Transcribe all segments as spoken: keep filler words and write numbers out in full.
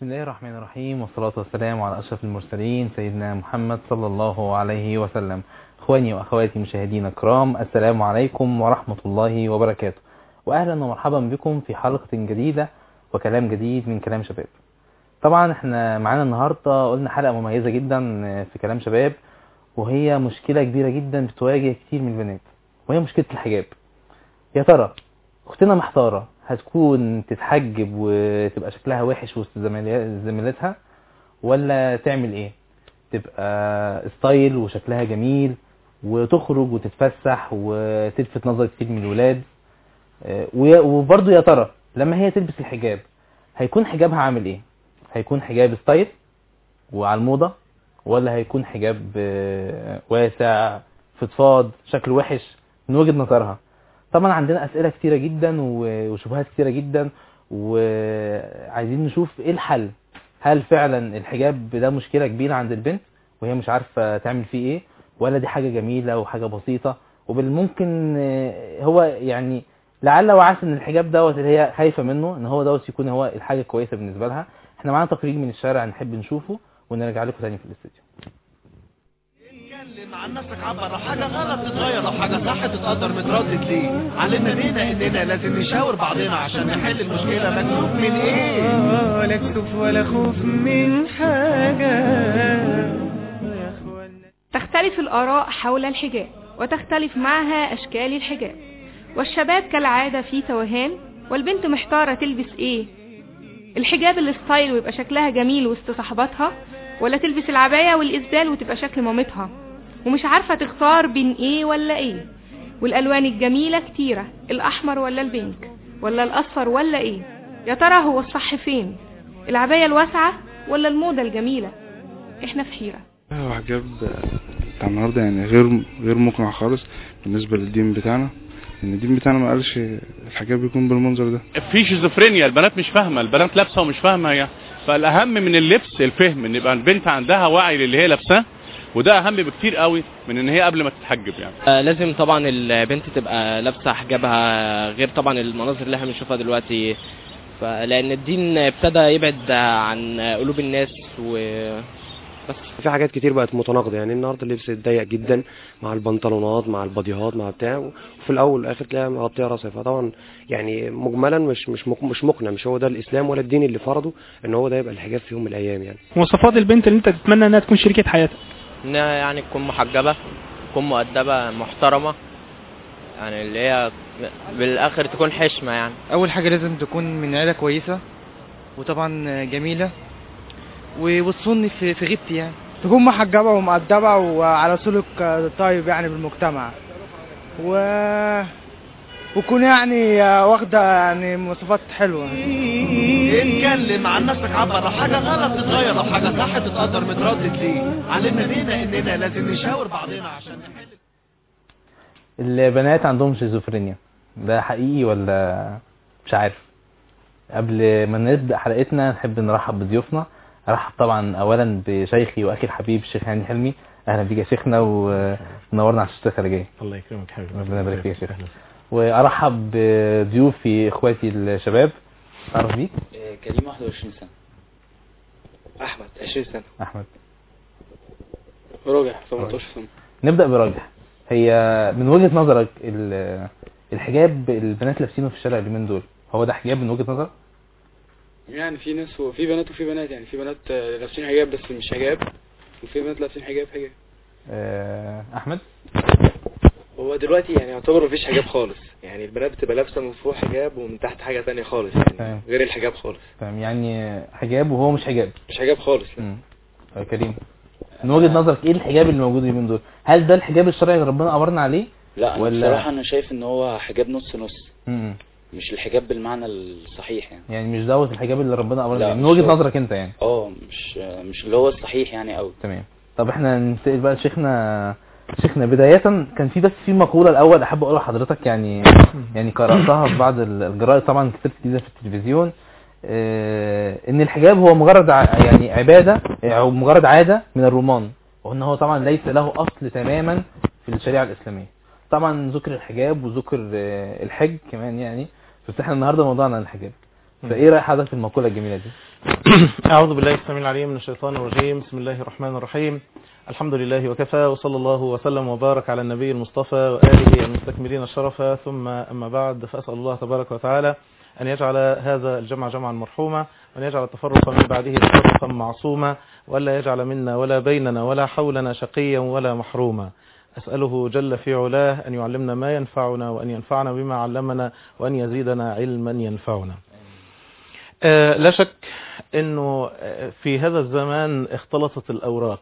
بسم الله الرحمن الرحيم، والصلاة والسلام على أشرف المرسلين سيدنا محمد صلى الله عليه وسلم. اخواني واخواتي مشاهدينا الكرام، السلام عليكم ورحمة الله وبركاته، واهلا ومرحبا بكم في حلقة جديدة وكلام جديد من كلام شباب. طبعا احنا معانا النهاردة قلنا حلقة مميزة جدا في كلام شباب، وهي مشكلة كبيرة جدا بتواجه كتير من البنات، وهي مشكلة الحجاب. يا ترى اختنا محتارة هتكون تتحجب وتبقى شكلها وحش وسط زميلاتها، ولا تعمل ايه؟ تبقى ستايل وشكلها جميل وتخرج وتتفسح وتلفت نظر كتير من الولاد. وبرضه يا ترى لما هي تلبس الحجاب هيكون حجابها عامل ايه؟ هيكون حجاب ستايل وعلى الموضة، ولا هيكون حجاب واسع فضفاض شكله وحش من وجهة نظرها؟ طبعا عندنا اسئلة كتيرة جدا وشبهات كتيرة جدا، وعايزين نشوف ايه الحل. هل فعلا الحجاب ده مشكلة كبيرة عند البنت وهي مش عارفة تعمل فيه ايه، ولا دي حاجة جميلة وحاجة بسيطة وبالممكن هو يعني لعل وعسى ان الحجاب دوت اللي هي خايفة منه ان هو دوت يكون هو الحاجة كويسة بالنسبة لها. احنا معانا تقرير من الشارع نحب نشوفه ونرجع لكم تاني في الاستوديو. اتكلم عن نفسك، عبر لو حاجه غلط تتغير، لو حاجه صح تتقدر، متردد ليه؟ علمنا بينا اننا لازم نشاور بعضنا عشان نحل المشكله. مكسوف من ايه؟ اه لا كسوف ولا خوف من حاجه يا اخوانا. تختلف الآراء حول الحجاب وتختلف معها أشكال الحجاب، والشباب كالعادة في توهان، والبنت محتارة تلبس ايه؟ الحجاب الستايل ويبقى شكلها جميل وسط صحباتها، ولا تلبس العباية والإسدال وتبقى شكل مامتها، ومش عارفة تختار بين ايه ولا ايه. والألوان الجميلة كتيرة، الأحمر ولا البينك ولا الأصفر ولا ايه؟ يا ترى هو الصح فين؟ العباية الواسعة ولا الموضة الجميلة؟ احنا في حيرة. هو حجاب بتاع النهارده يعني غير غير مقنع خالص بالنسبة للدين بتاعنا، ان الدين بتاعنا ما قالش الحجاب يكون بالمنظر ده. في شيزوفرينيا، البنات مش فاهمه، البنات لابسه ومش فاهمه هي. فالاهم من اللبس الفهم، ان يبقى البنت عندها وعي للي هي لابساه، وده اهم بكتير قوي من ان هي قبل ما تتحجب يعني. آه لازم طبعا البنت تبقى لابسه حجابها، غير طبعا المناظر اللي احنا بنشوفها دلوقتي، لان الدين ابتدى يبعد عن قلوب الناس و بس في حاجات كتير بقت متناقضه. يعني النهارده اللبس ضيق جدا مع البنطلونات مع الباديهات مع بتاع، وفي الاول والاخر تلاقيها مغطيه راسها. فطبعا يعني مجملا مش مش مش مقنع، مش هو ده الاسلام ولا الدين اللي فرضه ان هو ده يبقى الحجاب في يوم من الايام. يعني مواصفات البنت اللي انت تتمنى انها تكون شريكة حياتك؟ انها يعني تكون محجبه، تكون مؤدبه محترمه، يعني اللي هي بالاخر تكون حشمه. يعني اول حاجه لازم تكون من عيله كويسه، وطبعا جميله وتصوني في في غيبتي، يعني تكون محجبه ومؤدبه وعلى سلوك طيب يعني بالمجتمع، و وكون يعني واخده يعني مواصفات حلوه. اتكلم عن نفسك، عبر لو حاجه غلط تتغير، لو حاجه صح تتقدر، متردد ليه؟ علمنا بينا اننا لازم نشاور بعضنا عشان نحل. البنات عندهم شيزوفرينيا، ده حقيقي ولا مش عارف؟ قبل ما نبدا حلقتنا نحب نرحب بضيوفنا. ارحب طبعا اولا بشيخي واخي الحبيب الشيخ هاني حلمي. اهلا بيك يا شيخنا ونورنا على الشاشه الخارجيه. الله يكرمك حبيبي، ربنا يبارك فيك يا شيخ. وارحب بضيوفي اخواتي الشباب. تعرف بيك؟ كريم واحد وعشرين سنه. احمد عشرين سنه. احمد. راجح ثمانية عشر سنه. نبدا براجح. هي من وجهه نظرك الحجاب البنات لابسينه في الشارع اليومين دول هو ده حجاب من وجهه نظرك؟ يعني في ناس وفي بنات وفي بنات، يعني في بنات لابسين حجاب بس مش حجاب، وفي بنات لابسين حجاب حجاب. أه احمد. هو دلوقتي يعني يعتبر مفيش حجاب خالص، يعني البنات بتبقى لابسه من فوق حجاب ومن تحت حاجه تانية خالص، يعني تمام. غير الحجاب خالص. تمام، يعني حجاب وهو مش حجاب. مش حجاب خالص. لا. كريم، من وجهه نظرك ايه الحجاب اللي موجود اليومين دول؟ هل ده الحجاب الشرعي اللي ربنا امرنا عليه؟ لا ولا بصراحه انا شايف ان هو حجاب نص نص. امم مش الحجاب بالمعنى الصحيح يعني. يعني مش دوت الحجاب اللي ربنا امرنا عليه من وجهه نظرك انت يعني؟ اه مش مش اللي هو الصحيح يعني قوي. تمام. طب احنا ننتقل بقى لشيخنا. شيخنا بدايه كان في بس في مقوله الاول احب اقولها لحضرتك، يعني يعني قراتها في بعض الجرائد، طبعا كتبت جديده في التلفزيون، اه ان الحجاب هو مجرد يعني عباده او مجرد عاده من الرومان، وان هو طبعا ليس له اصل تماما في الشريعه الاسلاميه. طبعا ذكر الحجاب وذكر اه الحج كمان يعني، بس احنا النهارده موضوعنا عن الحجاب. فايه راي حضرتك في المقوله الجميله دي؟ أعوذ بالله السميع العليم من الشيطان الرجيم. بسم الله الرحمن الرحيم. الحمد لله وكفى، وصلى الله وسلم وبارك على النبي المصطفى وآله المستكملين الشرف، ثم أما بعد، فأسأل الله تبارك وتعالى أن يجعل هذا الجمع جمعا مرحوما، وأن يجعل التفرق من بعده تفرقا معصوما، وألا يجعل منا ولا بيننا ولا حولنا شقيا ولا محروما. أسأله جل في علاه أن يعلمنا ما ينفعنا، وأن ينفعنا بما علمنا، وأن يزيدنا علما ينفعنا. آه لا شك أنه في هذا الزمان اختلطت الأوراق،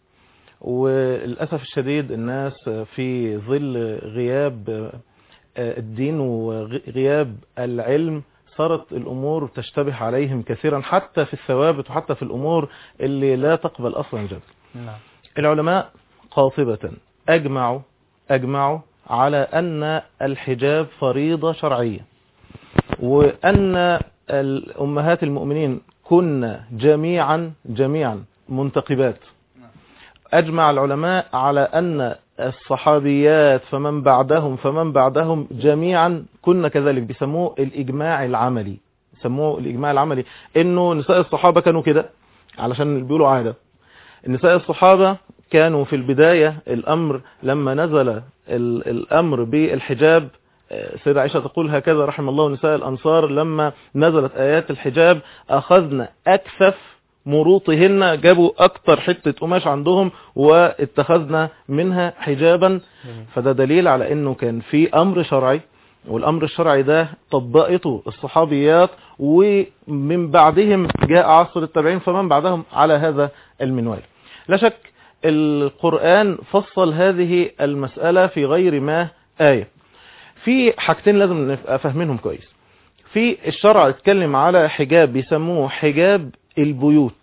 وللأسف الشديد الناس في ظل غياب الدين وغياب العلم صارت الأمور تشتبه عليهم كثيرا، حتى في الثوابت وحتى في الأمور اللي لا تقبل أصلا جد. نعم. العلماء قاطبة أجمعوا أجمعوا على أن الحجاب فريضة شرعية، وأن الأمهات المؤمنين كن جميعا جميعا منتقبات. أجمع العلماء على أن الصحابيات فمن بعدهم فمن بعدهم جميعا كنا كذلك، بيسموه الإجماع العملي. بيسموه الإجماع العملي إنه نساء الصحابة كانوا كده، علشان بيقولوا عادة. النساء الصحابة كانوا في البداية الأمر لما نزل الأمر بالحجاب، سيدة عائشة تقول هكذا رحم الله نساء الأنصار، لما نزلت آيات الحجاب أخذنا أكثف مروطهن، جابوا أكتر حتة قماش عندهم واتخذنا منها حجابا. فده دليل على أنه كان في أمر شرعي، والأمر الشرعي ده طبقته الصحابيات، ومن بعدهم جاء عصر التابعين فمن بعدهم على هذا المنوال. لا شك القرآن فصل هذه المسألة في غير ما آية. في حاجتين لازم نبقى فاهمينهم كويس. في الشرع اتكلم على حجاب بيسموه حجاب البيوت،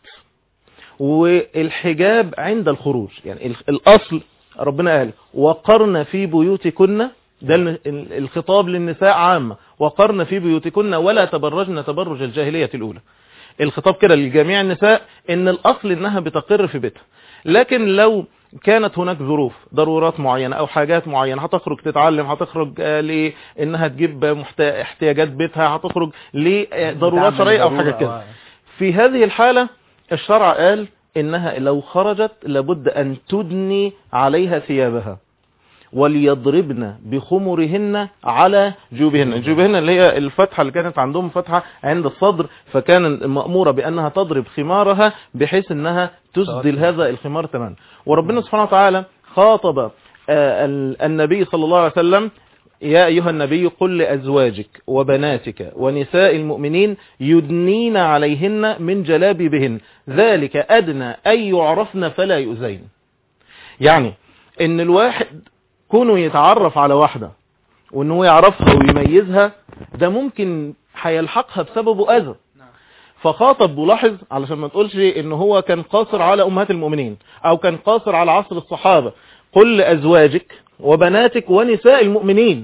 والحجاب عند الخروج. يعني الأصل ربنا قال وقرن في بيوتكن، ده الخطاب للنساء عامة، وقرن في بيوتكن ولا تبرجن تبرج الجاهلية الأولى. الخطاب كده لجميع النساء، ان الأصل انها بتقر في بيتها. لكن لو كانت هناك ظروف ضرورات معينة او حاجات معينة، هتخرج تتعلم، هتخرج لانها تجيب احتياجات بيتها، هتخرج لضرورات شرعية او حاجة كده، في هذه الحالة الشرع قال انها لو خرجت لابد ان تدني عليها ثيابها، وليضربن بخمرهن على جيوبهن. جيوبهن اللي هي الفتحة اللي كانت عندهم فتحة عند الصدر، فكان مأمورة بأنها تضرب خمارها بحيث أنها تسدل هذا الخمار تماما. وربنا سبحانه وتعالى خاطب النبي صلى الله عليه وسلم يا أيها النبي قل لأزواجك وبناتك ونساء المؤمنين يدنين عليهن من جلابيبهن ذلك أدنى أن يعرفن فلا يؤذين. يعني ان الواحد كونه يتعرف على واحدة وانه يعرفها ويميزها، ده ممكن هيلحقها بسببه أذى. فخاطب ولاحظ علشان ما تقولش ان هو كان قاصر على امهات المؤمنين او كان قاصر على عصر الصحابة. قل لأزواجك وبناتك ونساء المؤمنين،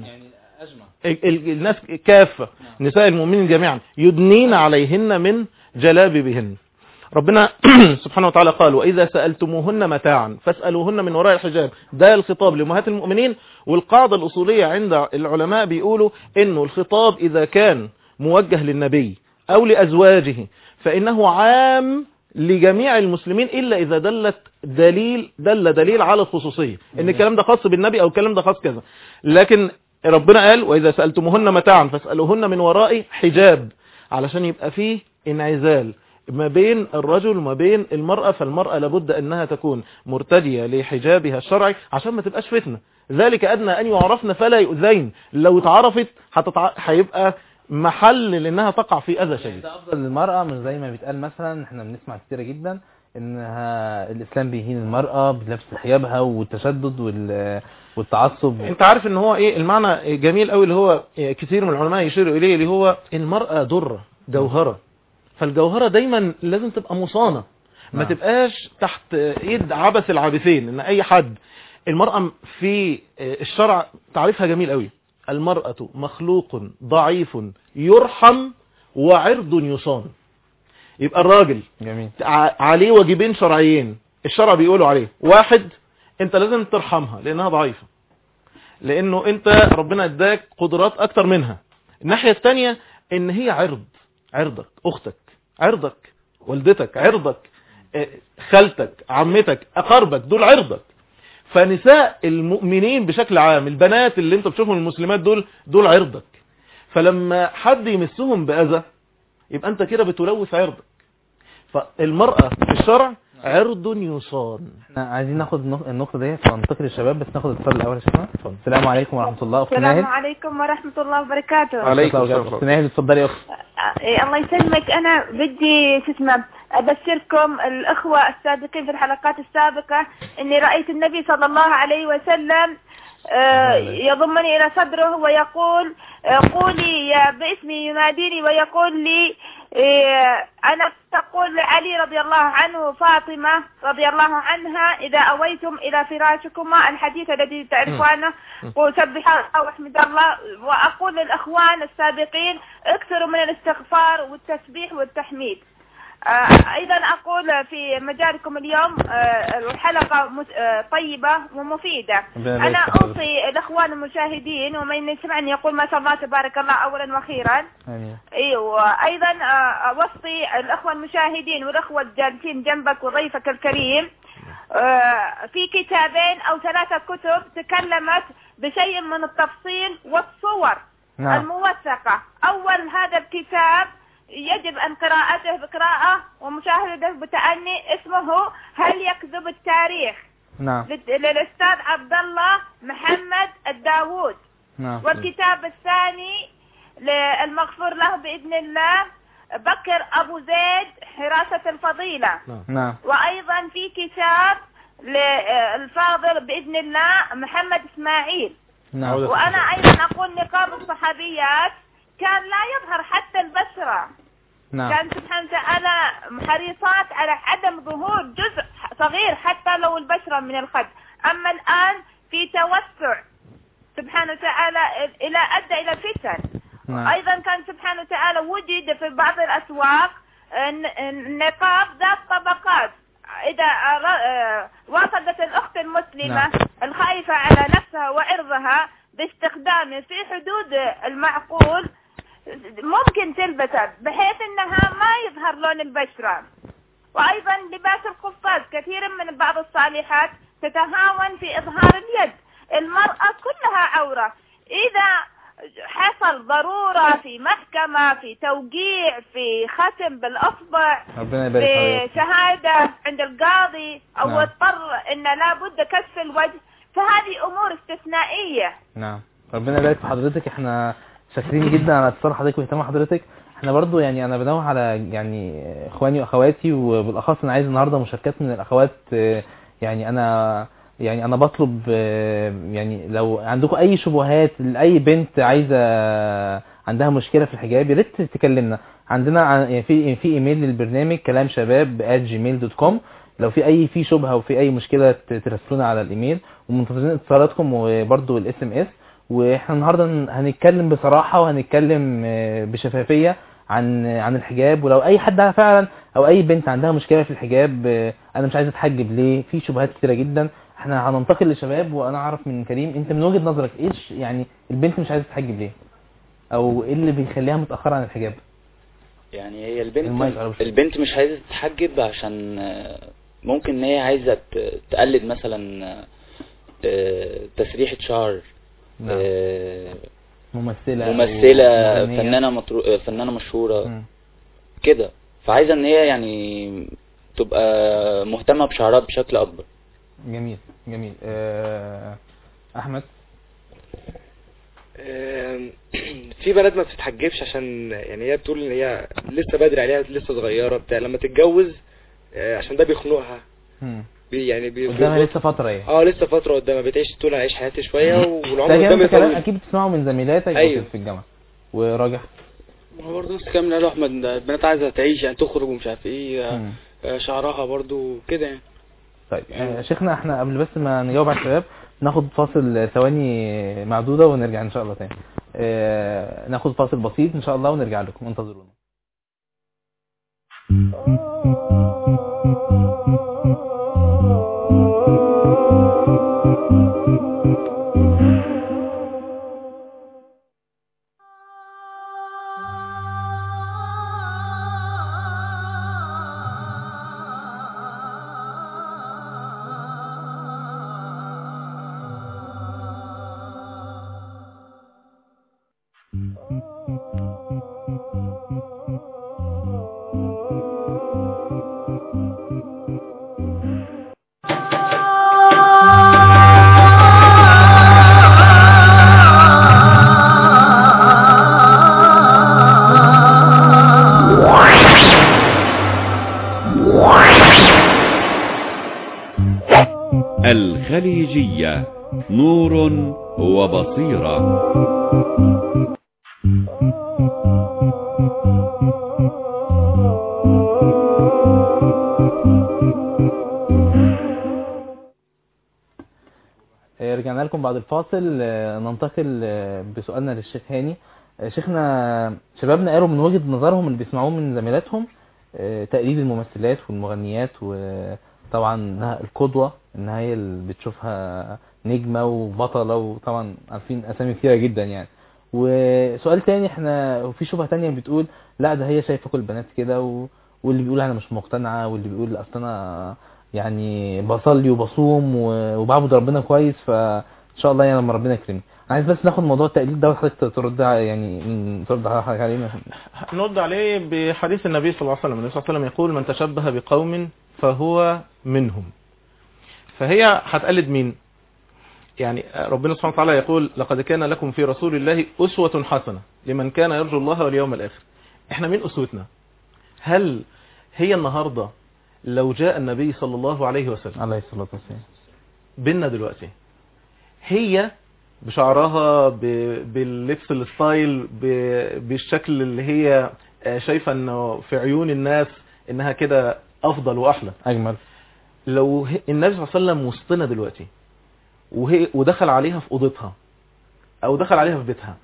الناس كافة، نساء المؤمنين جميعا، يدنين عليهن من جلابيبهن. ربنا سبحانه وتعالى قال وإذا سألتموهن متاعا فاسألوهن من وراء الحجاب. ده الخطاب لأمهات المؤمنين. والقاعدة الأصولية عند العلماء بيقولوا إنه الخطاب إذا كان موجه للنبي أو لأزواجه فإنه عام لجميع المسلمين، إلا إذا دلت دليل دل دليل على الخصوصية، إن الكلام ده خاص بالنبي أو الكلام ده خاص كذا. لكن ربنا قال وإذا سألتموهن متاعا فاسألوهن من وراء حجاب، علشان يبقى فيه انعزال ما بين الرجل وما بين المرأة. فالمرأة لابد أنها تكون مرتدية لحجابها الشرعي عشان ما تبقاش فتنة. ذلك أدنى أن يعرفن فلا يؤذين. لو اتعرفت هتتع... هيبقى محل لأنها تقع في أذى شديد. ده أفضل للمرأة، مش زي ما بيتقال مثلا. احنا بنسمع كتير جدا انها الإسلام بيهين المرأة بلبس حجابها والتشدد وال... والتعصب. انت عارف ان هو ايه المعنى جميل قوي اللي هو كثير من العلماء يشيروا اليه، اللي هو المرأة درة جوهرة، فالجوهرة دايما لازم تبقى مصانة، ما نعم. تبقاش تحت ايد عبث العابثين. ان اي حد، المرأة في الشرع تعريفها جميل قوي، المرأة مخلوق ضعيف يرحم وعرض يصان. يبقى الراجل جميل. عليه واجبين شرعيين الشرع بيقولوا عليه. واحد، انت لازم ترحمها لانها ضعيفة، لانه انت ربنا اداك قدرات اكتر منها. الناحية الثانية ان هي عرض عرضك، اختك عرضك، والدتك عرضك، خالتك، عمتك، اقاربك، دول عرضك. فنساء المؤمنين بشكل عام، البنات اللي انت بتشوفهم المسلمات دول دول عرضك. فلما حد يمسهم بأذى يبقى انت كده بتلوث عرضك. فالمرأة في الشرع عرض يصان. احنا عايزين ناخد النقطة دي وننتقل للشباب، بس ناخد الاتصال الاول يا شيخنا. السلام عليكم ورحمة الله. اخت ناهد. السلام عليكم ورحمة الله وبركاته. عليكم السلام. اخت ناهد اتفضلي يا اخت. إيه الله يسلمك. انا بدي شو اسمه ابشركم الاخوة السابقين في الحلقات السابقة اني رأيت النبي صلى الله عليه وسلم يضمني الى صدره ويقول قولي يا باسمي، يناديني ويقول لي أنا تقول لعلي رضي الله عنه فاطمة رضي الله عنها إذا أويتم إلى فراشكما، الحديث الذي تعرفونه، وسبح الله واحمد الله. وأقول للأخوان السابقين اكثروا من الاستغفار والتسبيح والتحميد. أيضا أقول في مجالكم اليوم الحلقة طيبة ومفيدة. أنا أوصي الأخوان المشاهدين ومن يسمعني يقول ما شاء الله تبارك الله أولا وأخيرا. أيوة. أيضا أوصي الأخوة المشاهدين والأخوة الجالسين جنبك وضيفك الكريم في كتابين أو ثلاثة كتب تكلمت بشيء من التفصيل والصور نعم. الموثقة. أول هذا الكتاب يجب أن قراءته بقراءة ومشاهدته بتأني، اسمه هل يكذب التاريخ؟ نعم. للأستاذ عبد الله محمد الداوود. نعم. والكتاب الثاني للمغفور له بإذن الله بكر أبو زيد حراسة الفضيلة. نعم. وأيضا في كتاب للفاضل بإذن الله محمد إسماعيل. نعم. وأنا أيضا أقول نقاب الصحابيات كان لا يظهر حتى البشرة. نعم. كان سبحانه وتعالى حريصات على عدم ظهور جزء صغير حتى لو البشرة من الخد. أما الآن في توسع سبحانه وتعالى إلى أدى إلى الفتن. نعم. أيضا كان سبحانه وتعالى وجد في بعض الأسواق نقاب ذات طبقات. إذا وصلت الأخت المسلمة نعم. الخائفة على نفسها وعرضها باستخدامه في حدود المعقول ممكن تلبسه بحيث انها ما يظهر لون البشرة. وايضا لباس القفاز، كثير من بعض الصالحات تتهاون في اظهار اليد. المرأة كلها عورة. اذا حصل ضرورة في محكمة، في توقيع، في ختم بالاصبع، في شهادة عند القاضي او نعم. اضطر ان لابد كشف الوجه، فهذه امور استثنائية. نعم. ربنا يبارك في حضرتك. احنا شاكرين جدا على اتصال حضرتك واهتمام حضرتك. احنا برضو يعني انا بنوه على يعني اخواني واخواتي، وبالاخص انا عايز النهارده مشاركات من الاخوات. يعني انا يعني انا بطلب يعني لو عندكم اي شبهات لاي بنت عايزه عندها مشكله في الحجاب يا ريت تكلمنا. عندنا يعني في في ايميل للبرنامج كلام شباب آت جيميل دوت كوم. لو في اي في شبهه او في اي مشكله ترسلونا على الايميل، ومنتظرين اتصالاتكم وبرضو الاس ام اس. واحنا النهارده هنتكلم بصراحه وهنتكلم بشفافيه عن عن الحجاب. ولو اي حد فعلا او اي بنت عندها مشكله في الحجاب، انا مش عايزه اتحجب ليه، في شبهات كتيره جدا. احنا هننتقل للشباب وانا اعرف من كريم انت من وجهه نظرك ايش يعني البنت مش عايزه تتحجب ليه، او ايه اللي بيخليها متاخره عن الحجاب؟ يعني هي البنت البنت مش عايزه تتحجب عشان ممكن ان هي عايزه تقلد مثلا تسريحه شعر. نعم. ممثله ممثله فنانه مطرو... فنانه مشهوره م. كده، فعايزه ان هي يعني تبقى مهتمه بشعرها بشكل اكبر. جميل جميل. أه... احمد. في بنات ما بتتحجبش عشان يعني هي بتقول ان هي لسه بدري عليها، لسه صغيره بتاع، لما تتجوز عشان ده بيخنقها. م. يعني بي قدامها لسه فتره ايه اه لسه فتره قدامها، بتعيش تقول انا عايش حياتي شويه والعمر قدامي طويل. اكيد بتسمعوا من زميلاتك أيوه. في الجامعه. وراجح هو برضه نفس الكلام اللي قاله احمد، البنات عايزه تعيش يعني تخرج ومش عارف ايه م. شعرها برضه كده يعني. طيب يا شيخنا احنا قبل بس ما نجاوب على الشباب ناخد فاصل ثواني معدوده ونرجع ان شاء الله تاني. اه ناخد فاصل بسيط ان شاء الله ونرجع لكم، انتظرونا. الخليجية، نور وبصيرة. رجعنا لكم بعد الفاصل. ننتقل بسؤالنا للشيخ هاني. شيخنا، شبابنا قالوا من وجهة نظرهم اللي بيسمعوه من زميلاتهم تقليد الممثلات والمغنيات، وطبعا انها القدوة، انها هي اللي بتشوفها نجمة وبطلة، وطبعا عارفين اسامي كثيرة جدا يعني. وسؤال تاني، احنا وفي شبهة تانية بتقول لا ده هي شايفة كل البنات كده، و... واللي بيقول انا مش مقتنعة، واللي بيقول اصل انا يعني بصلي وبصوم وبعبد ربنا كويس، فان شاء الله يعني لما ربنا يكرمني. عايز بس ناخد موضوع التقليد ده وحضرتك ترد يعني ترد عليه. نرد عليه بحديث النبي صلى الله عليه وسلم. النبي صلى الله عليه وسلم يقول من تشبه بقوم فهو منهم. فهي هتقلد مين؟ يعني ربنا سبحانه وتعالى يقول لقد كان لكم في رسول الله أسوة حسنة لمن كان يرجو الله واليوم الآخر. احنا مين أسوتنا؟ هل هي النهاردة لو جاء النبي صلى الله عليه وسلم عليه الصلاة والسلام بينا دلوقتي، هي بشعرها باللبس الستايل بالشكل اللي هي شايفة انه في عيون الناس انها كده افضل واحلى اجمل، لو النبي صلى الله عليه وسلم وسطنا دلوقتي وهي ودخل عليها في اوضتها او دخل عليها في بيتها،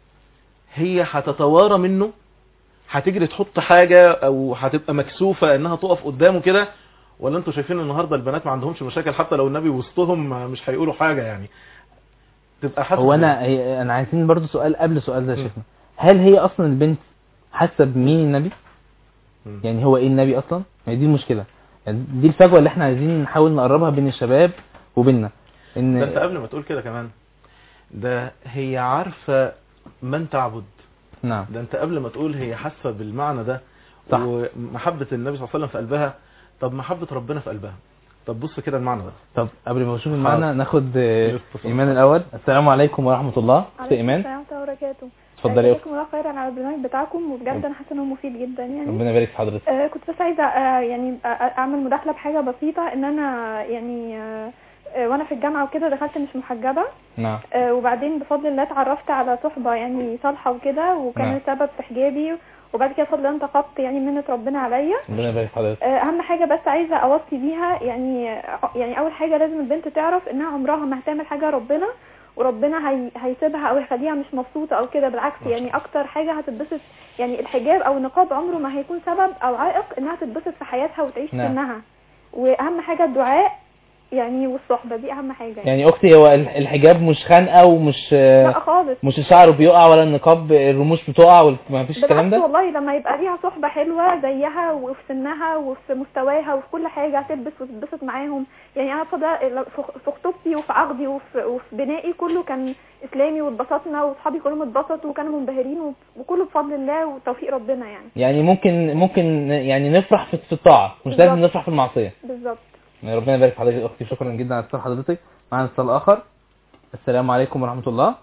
هي هتتوارى منه، هتجري تحط حاجة او هتبقى مكسوفة انها تقف قدامه كده؟ ولا انتوا شايفين النهاردة البنات ما عندهمش مشاكل حتى لو النبي وسطهم مش هيقولوا حاجة يعني؟ تبقى حاسة. هو انا هي انا عايزين برضو سؤال قبل السؤال ده يا شيخنا، هل هي اصلا البنت حاسة بمين النبي؟ م. يعني هو ايه النبي اصلا؟ يعني دي المشكلة، يعني دي الفجوة اللي احنا عايزين نحاول نقربها بين الشباب وبيننا. ان ده انت قبل ما تقول كده كمان، ده هي عارفة من تعبد. نعم. ده انت قبل ما تقول هي حاسة بالمعنى ده. صح. ومحبة النبي صلى الله عليه وسلم في قلبها. طب محبة ربنا في قلبها، طب بص كده المعنى ده. طب قبل ما نشوف المعنى ناخد ايمان الاول. السلام عليكم ورحمة الله. عليكم ايمان. السلام ورحمة الله وبركاته. اتفضلي يا اختي. الله خيرا على البرنامج بتاعكم، وبجد انا حاسه انه مفيد جدا يعني. ربنا يبارك في حضرتك. آه كنت بس عايزه آه يعني اعمل مداخله بحاجه بسيطه، ان انا يعني آه وانا في الجامعه وكده دخلت مش محجبه. نعم. آه وبعدين بفضل الله اتعرفت على صحبه يعني صالحه وكده، وكان نعم. السبب في حجابي، وبعد كده بفضل الله انتقدت يعني منة ربنا عليا. ربنا يبارك في حضرتك. آه اهم حاجه بس عايزه اوصي بيها يعني يعني اول حاجه لازم البنت تعرف انها عمرها ما هتعمل حاجه ربنا وربنا هي هيسيبها او يخليها مش مبسوطه او كده، بالعكس يعني اكتر حاجه هتتبسط يعني الحجاب او النقاب عمره ما هيكون سبب او عائق انها تتبسط في حياتها وتعيش نعم. سنها. واهم حاجه الدعاء يعني والصحبه، دي اهم حاجه يعني. يعني اختي هو الحجاب مش خنقه ومش لا خالص، مش الشعر بيقع ولا النقاب الرموش بتقع وما فيش الكلام ده. والله لما يبقى ليها صحبه حلوه زيها وفي سنها وفي مستواها وفي كل حاجه هتلبس وتتبسط معاهم. يعني انا في خطوبتي وفي عقدي وفي, وفي بنائي كله كان اسلامي واتبسطنا، واصحابي كلهم اتبسطوا وكانوا منبهرين، وكله بفضل الله وتوفيق ربنا يعني. يعني ممكن ممكن يعني نفرح في الطاعه، مش لازم نفرح في المعصيه. بالظبط. ربنا يبارك في حضرتك اختي، شكرا جدا على اتصال حضرتك. معنا اتصال اخر. السلام عليكم ورحمه الله.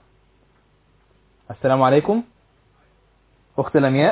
السلام عليكم اخت لمياء.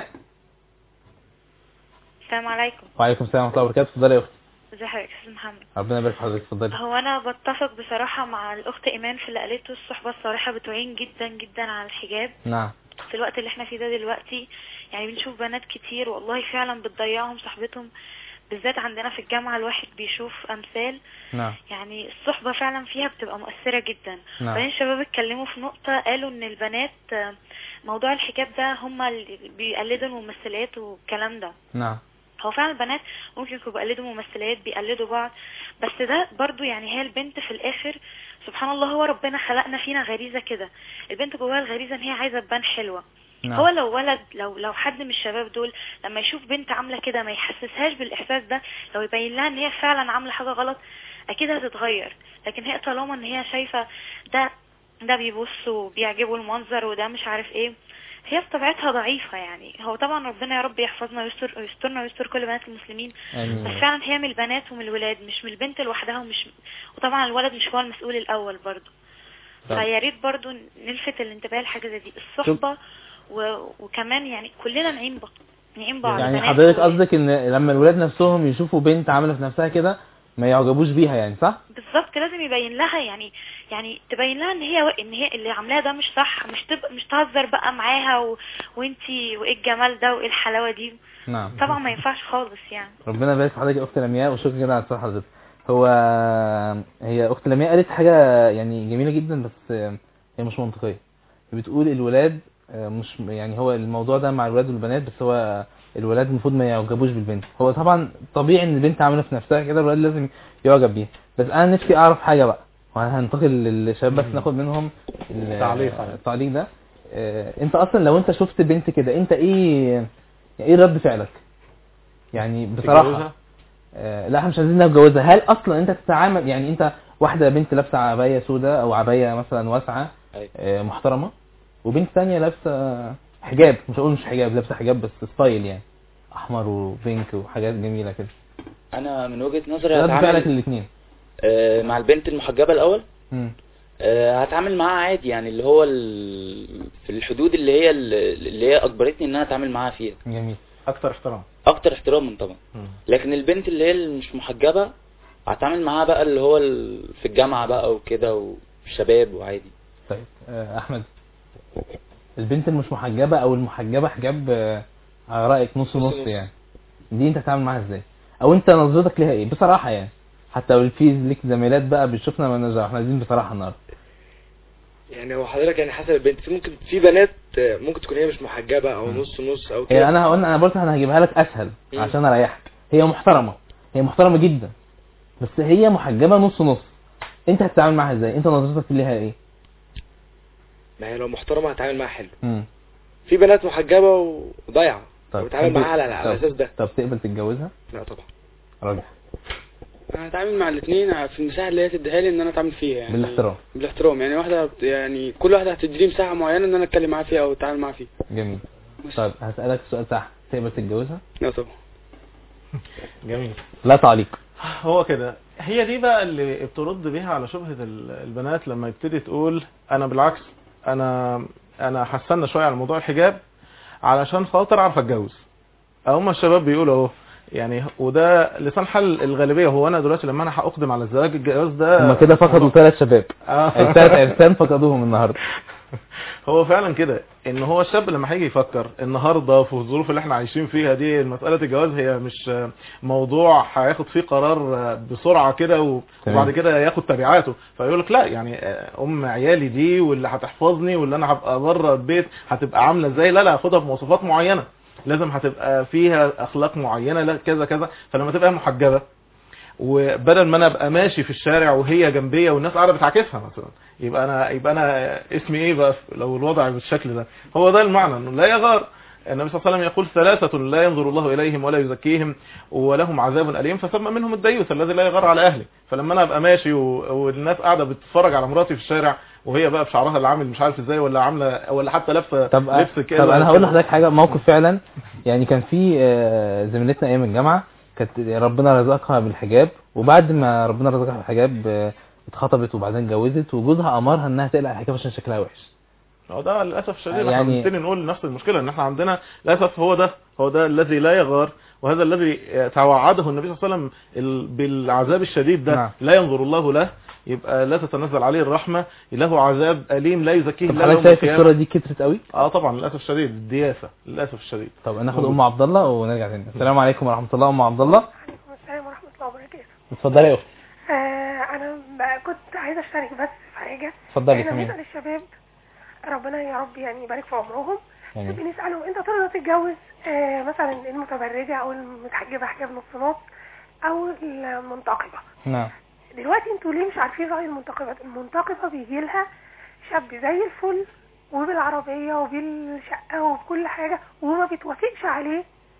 السلام عليكم. وعليكم السلام ورحمه الله وبركاته. اتفضلي يا اختي. ازي حضرتك يا استاذ محمد؟ ربنا يبارك في حضرتك. اتفضلي. هو انا بتفق بصراحه مع الاخت ايمان في اللي قالته، الصحبه الصالحه بتعين جدا جدا على الحجاب. نعم. في الوقت اللي احنا فيه ده دلوقتي يعني بنشوف بنات كتير والله فعلا بتضيعهم صحبتهم، بالذات عندنا في الجامعة الواحد بيشوف أمثال. نعم. يعني الصحبة فعلا فيها بتبقى مؤثرة جدا. نعم. بعدين الشباب اتكلموا في نقطة، قالوا ان البنات موضوع الحجاب ده هم اللي بيقلدوا الممثلات والكلام ده. نعم. هو فعلا البنات ممكن يكونوا بيقلدوا ممثلات، بيقلدوا بعض، بس ده برضو يعني هي البنت في الآخر سبحان الله هو ربنا خلقنا فينا غريزة كده، البنت جواها الغريزة ان هي عايزة تبان حلوة. نعم. هو لو ولد لو لو حد من الشباب دول لما يشوف بنت عامله كده ما يحسسهاش بالاحساس ده، لو يبين لها ان هي فعلا عامله حاجه غلط اكيد هتتغير. لكن هي طالما ان هي شايفه ده ده بيبص وبيعجبه المنظر وده مش عارف ايه، هي بطبيعتها ضعيفه يعني. هو طبعا ربنا يا رب يحفظنا ويستر ويسترنا ويستر كل بنات المسلمين. أمين. بس فعلا هي من البنات ومن الولاد، مش من البنت لوحدها، ومش وطبعا الولد مش هو المسؤول الاول برضه. فيا ريت برضه نلفت الانتباه لحاجه زي دي، الصحبه و... وكمان يعني كلنا نعين بعض نعين بعض. يعني حضرتك قصدك ان لما الولاد نفسهم يشوفوا بنت عامله في نفسها كده ما يعجبوش بيها يعني، صح؟ بالظبط، لازم يبين لها يعني يعني تبين لها ان هي ان هي اللي عاملاه ده مش صح، مش تبقى مش تهزر بقى معاها و... وانتي وايه الجمال ده وايه الحلاوه دي. نعم طبعا ما ينفعش خالص يعني. ربنا يبارك في حضرتك يا اخت لمياء، وشكرا جدا على اتصال حضرتك. هو هي اخت لمياء قالت حاجه يعني جميله جدا، بس هي مش منطقيه. بتقول الولاد مش يعني، هو الموضوع ده مع الولاد والبنات، بس هو الولاد المفروض ما يعجبوش بالبنت. هو طبعا طبيعي ان البنت عامله في نفسها كده، الولاد لازم يعجب بيها. بس انا نفسي اعرف حاجه بقى، وهننتقل للشباب بس ناخد منهم التعليق التعليق ده. اه انت اصلا لو انت شفت بنت كده، انت ايه ايه رد فعلك يعني بصراحه؟ اه لا احنا مش عايزين نتجوزها. هل اصلا انت تتعامل يعني، انت واحده بنت لابسه عبايه سوداء او عبايه مثلا واسعه اه محترمه، وبنت ثانيه لابسه حجاب، مش هقول مش حجاب، لابسه حجاب بس ستايل يعني احمر وبينك وحاجات جميله كده، انا من وجهة نظري هتعامل الاثنين آه مع البنت المحجبة الاول. امم آه هتعامل معاها عادي يعني، اللي هو في الحدود اللي هي اللي هي اجبرتني ان انا اتعامل معاها فيها. جميل، اكتر احترام اكتر احتراما طبعا. مم. لكن البنت اللي هي اللي مش محجبة هتعامل معاها بقى اللي هو في الجامعة بقى وكده والشباب وعادي. طيب آه احمد، البنت المش محجبة او المحجبة حجاب على رأيك نص نص يعني، دي انت هتعامل معاها ازاي؟ او انت نظرتك ليها ايه بصراحة يعني؟ حتى لو في ليك زميلات بقى بتشوفنا ما نرجع، احنا عايزين بصراحة النهارده. يعني هو حضرتك يعني حسب البنت، في ممكن في بنات ممكن تكون هي مش محجبة او م. نص نص او كده. هي انا هقول انا برضه انا هجيبها لك اسهل م. عشان اريحك. هي محترمة، هي محترمة جدا، بس هي محجبة نص نص، انت هتتعامل معاها ازاي؟ انت نظرتك ليها ايه؟ ما هي لو محترمة هتعامل معاها حلو. امم في بنات محجبة وضايعة، طب بتعامل معاها على, على الاساس ده. طب تقبل تتجوزها؟ لا طبعا. راجع انا هتعامل مع الاثنين في المساحه اللي هي تديها لي ان انا اتعامل فيها يعني بالاحترام. بالاحترام يعني، واحده يعني كل واحده هتدي لي مساحه معينه ان انا اتكلم معاها فيها او اتعامل معاها فيها. جميل. طيب هسألك سؤال صح، تقبل تتجوزها؟ لا طبعا. جميل. لا تعليق. هو كده، هي دي بقى اللي بترد بيها على شبهة البنات لما يبتدي تقول انا بالعكس انا انا حسنا شويه على موضوع الحجاب علشان خاطر اعرف اتجوز. هم الشباب بيقولوا اهو يعني، وده لسان حال الغالبيه. هو انا دلوقتي لما انا هاقدم على الزواج الجواز ده هم كده فقدوا ثلاث شباب الثلاث عرسان فقدوهم النهارده. هو فعلا كده، ان هو الشاب لما هيجي يفكر النهارده في الظروف اللي احنا عايشين فيها دي، مساله الجواز هي مش موضوع هياخد فيه قرار بسرعه كده وبعد كده ياخد تبعاته، فيقول لك لا يعني ام عيالي دي واللي هتحفظني واللي انا هبقى بره البيت هتبقى عامله ازاي، لا لا هاخدها بمواصفات معينه، لازم هتبقى فيها اخلاق معينه، لا كذا كذا. فلما تبقى محجبه وبدل ما انا ابقى ماشي في الشارع وهي جنبيه والناس قاعده بتعاكسها مثلا، يبقى انا يبقى انا اسمي ايه بقى لو الوضع بالشكل ده؟ هو ده المعنى، انه لا يغار. النبي صلى الله عليه وسلم يقول ثلاثه لا ينظر الله اليهم ولا يزكيهم ولهم عذاب اليم، فسمى منهم الديوث الذي لا يغار على اهله. فلما انا ابقى ماشي والناس قاعده بتتفرج على مراتي في الشارع وهي بقى بشعرها اللي عامل مش عارف ازاي، ولا عامله ولا حتى لابسه لبس كده. طب انا هقول لحضرتك حاجه، موقف فعلا يعني. كان في زميلتنا ايام الجامعه كانت ربنا رزقها بالحجاب، وبعد ما ربنا رزقها بالحجاب اتخطبت وبعدين اتجوزت، وجوزها امرها انها تقلع الحجاب عشان شكلها وحش. هو ده للاسف الشديد يعني، احنا بنبتدي نقول نفس المشكله ان احنا عندنا للاسف هو ده هو ده الذي لا يغار، وهذا الذي توعده النبي صلى الله عليه وسلم بالعذاب الشديد ده. نعم. لا ينظر الله له، يبقى لا تتنزل عليه الرحمه، له عذاب اليم لا يزكيه الا يوم القيامه. الصوره دي كترت قوي. اه طبعا للاسف الشديد، الدياسه للاسف الشديد. طب ناخد ام عبد الله ونرجع تاني. السلام عليكم ورحمه الله. ام عبد الله. وعليكم السلام ورحمه الله وبركاته. اتفضلي يا اختي. آه انا كنت عايزه اشترك بس في حاجه. اتفضلي. احنا بنسال الشباب ربنا يا رب يعني يبارك في عمرهم، بنسالهم انت ترضى تتجوز آه مثلا المتبرجه او المتحجبه حجاب نص نص او المنتقبه؟ نعم. دلوقتي انتوا ليه مش عارفين راي المنتقبات؟ المنتقبه بيجي لها شاب زي الفل وبالعربيه وبالشقه وبكل حاجه وما بتوافقش عليه،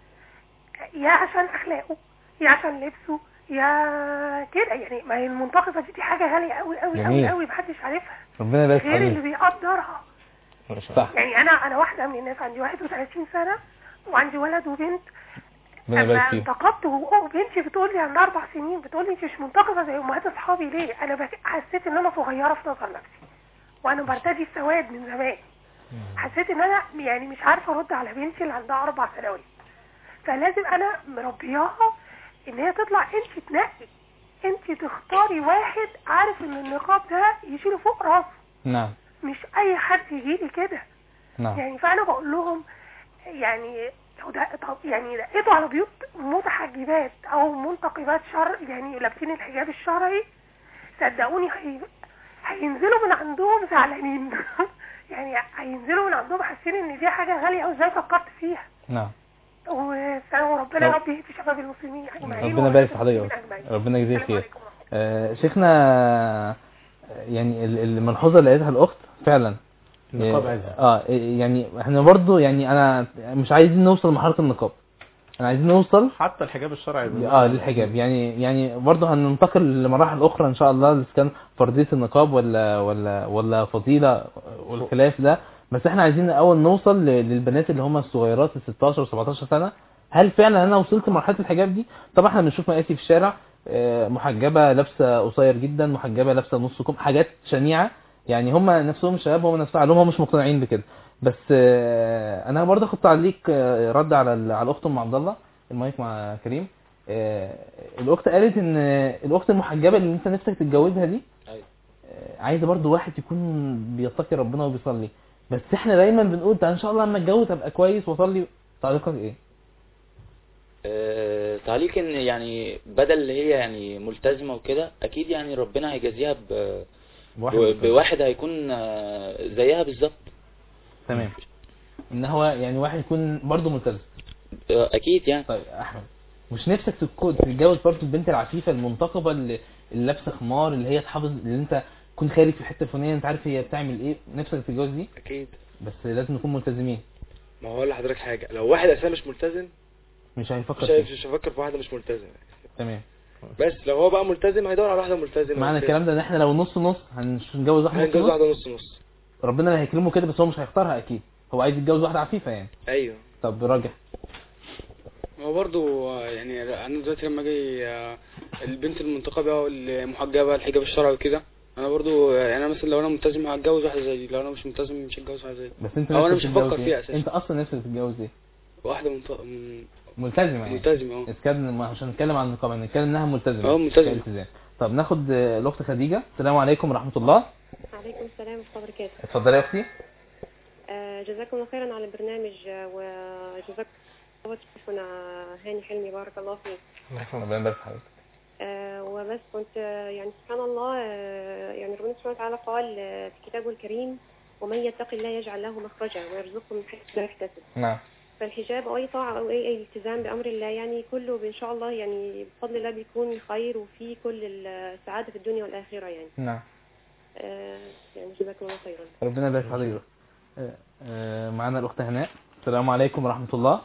يا عشان اخلاقه يا عشان لبسه يا كده يعني. ما هي المنتقبه دي, دي حاجه غاليه قوي قوي قوي قوي محدش عارفها ربنا يبارك غير اللي بيقدرها. صح. يعني انا انا واحده من الناس عندي واحد وثلاثين سنه وعندي ولد وبنت. اما انتقبت وبنتي بتقول لي عندها اربع سنين بتقول لي انت مش منتقبه زي امهات اصحابي ليه؟ انا حسيت ان انا صغيره في نظر نفسي وانا برتدي السواد من زمان. حسيت ان انا يعني مش عارفه ارد على بنتي اللي عندها اربع سنوات، فلازم انا مربياها ان هي تطلع انت تنقي انت تختاري واحد عارف ان النقاب ده يشيله فوق راسه. نعم. مش اي حد يجيلي كده. نعم. يعني فانا بقول لهم يعني لو ده طب يعني لقيتوا على بيوت متحجبات او منتقبات شر يعني لابسين الحجاب الشرعي، صدقوني هي... هينزلوا من عندهم زعلانين. يعني هينزلوا من عندهم حاسين ان دي حاجه غاليه وازاي فكرت فيها. نعم. وربنا يا رب يهدي شباب المسلمين اجمعين. ربنا يبارك في حضرتك، ربنا يجزيك خير. آه شيخنا، يعني الملحوظه اللي قالتها الاخت فعلا النقاب عايزها. اه يعني احنا برضو يعني انا مش عايزين نوصل لمرحله النقاب، احنا عايزين نوصل حتى الحجاب الشرعي اه للحجاب. يعني يعني برضو هننتقل لمراحل اخرى ان شاء الله، اذا كان فرضيه النقاب ولا ولا ولا فضيله والخلاف ده. بس احنا عايزين اول نوصل للبنات اللي هم الصغيرات ال ستاشر سبعتاشر سنه، هل فعلا انا وصلت لمرحله الحجاب دي؟ طبعا احنا بنشوف مقاسي في الشارع محجبه لابسه قصير جدا، محجبه لابسه نص كم، حاجات شنيعه. يعني هم نفسهم الشباب هم نفسهم علوم هم مش مقتنعين بكده. بس انا برضه اخد تعليق رد على على الاخت ام عبد الله. المايك مع كريم. الاخت قالت ان الاخت المحجبه اللي انت نفسك تتجوزها دي عايزه برضه واحد يكون بيتقي ربنا وبيصلي. بس احنا دايما بنقول ان شاء الله لما اتجوز ابقى كويس واصلي. تعليقك ايه؟ أه تعليق ان يعني بدل اللي هي يعني ملتزمه وكده، اكيد يعني ربنا هيجازيها ب بواحد, بواحد هيكون زيها بالظبط. تمام. ان هو يعني واحد يكون برضه ملتزم. اكيد يعني. طيب احمد، مش نفسك تكون تتجوز برضه البنت العفيفه المنتقبه اللي اللي لابسه خمار، اللي هي تحافظ، اللي انت تكون خارج في الحته الفلانيه انت عارف هي بتعمل ايه، نفسك تتجوز دي؟ اكيد. بس لازم نكون ملتزمين. ما هو لحضرتك حاجه، لو واحد اساسا مش ملتزم مش هيفكر مش, فيه. مش هيفكر في واحده مش ملتزمه. تمام. بس لو هو بقى ملتزم هيدور على واحده ملتزمه. معنى الكلام ده ان احنا لو نص نص هنتجوز واحده نص نص هنتجوز واحده نص نص. ربنا اللي هيكرمه كده، بس هو مش هيختارها اكيد، هو عايز يتجوز واحده عفيفه يعني. ايوه. طب راجع. هو برضو يعني انا دلوقتي لما اجي البنت المنتقبه او المحجبه الحجاب الشرعي وكده، انا برضو يعني انا مثلا لو انا ملتزم هتجوز واحده زي دي، لو انا مش ملتزم مش هتجوز واحده زي دي. بس انت او انا مش هفكر فيها اساسا. انت اصلا نفسك تتجوز ايه؟ واحده منت... ملتزمه يعني. ملتزمه اه. اتكلم عشان نتكلم عن النقاب، نتكلم انها ملتزمه. اه ملتزمه. طب ناخد الاخت خديجه. السلام عليكم ورحمه الله. وعليكم السلام ورحمه الله وبركاته. اتفضلي يا اختي. آه جزاكم الله خيرا على البرنامج، وجزاكم الله خيرا هاني حلمي، بارك الله فيك. ربنا يبارك فيك. آه وبس كنت آه يعني سبحان الله، آه يعني ربنا سبحانه وتعالى قال آه في كتابه الكريم: ومن يتق الله يجعل له مخرجا ويرزقه من حيث لا يحتسب. نعم. فالحجاب او اي طاعه او اي التزام بامر الله يعني كله ان شاء الله يعني بفضل الله بيكون خير، وفي كل السعاده في الدنيا والاخره يعني. نعم. آه يعني جزاكم الله خيرا. ربنا يبارك فيك. آه آه معانا الاخت هناء. السلام عليكم ورحمه الله.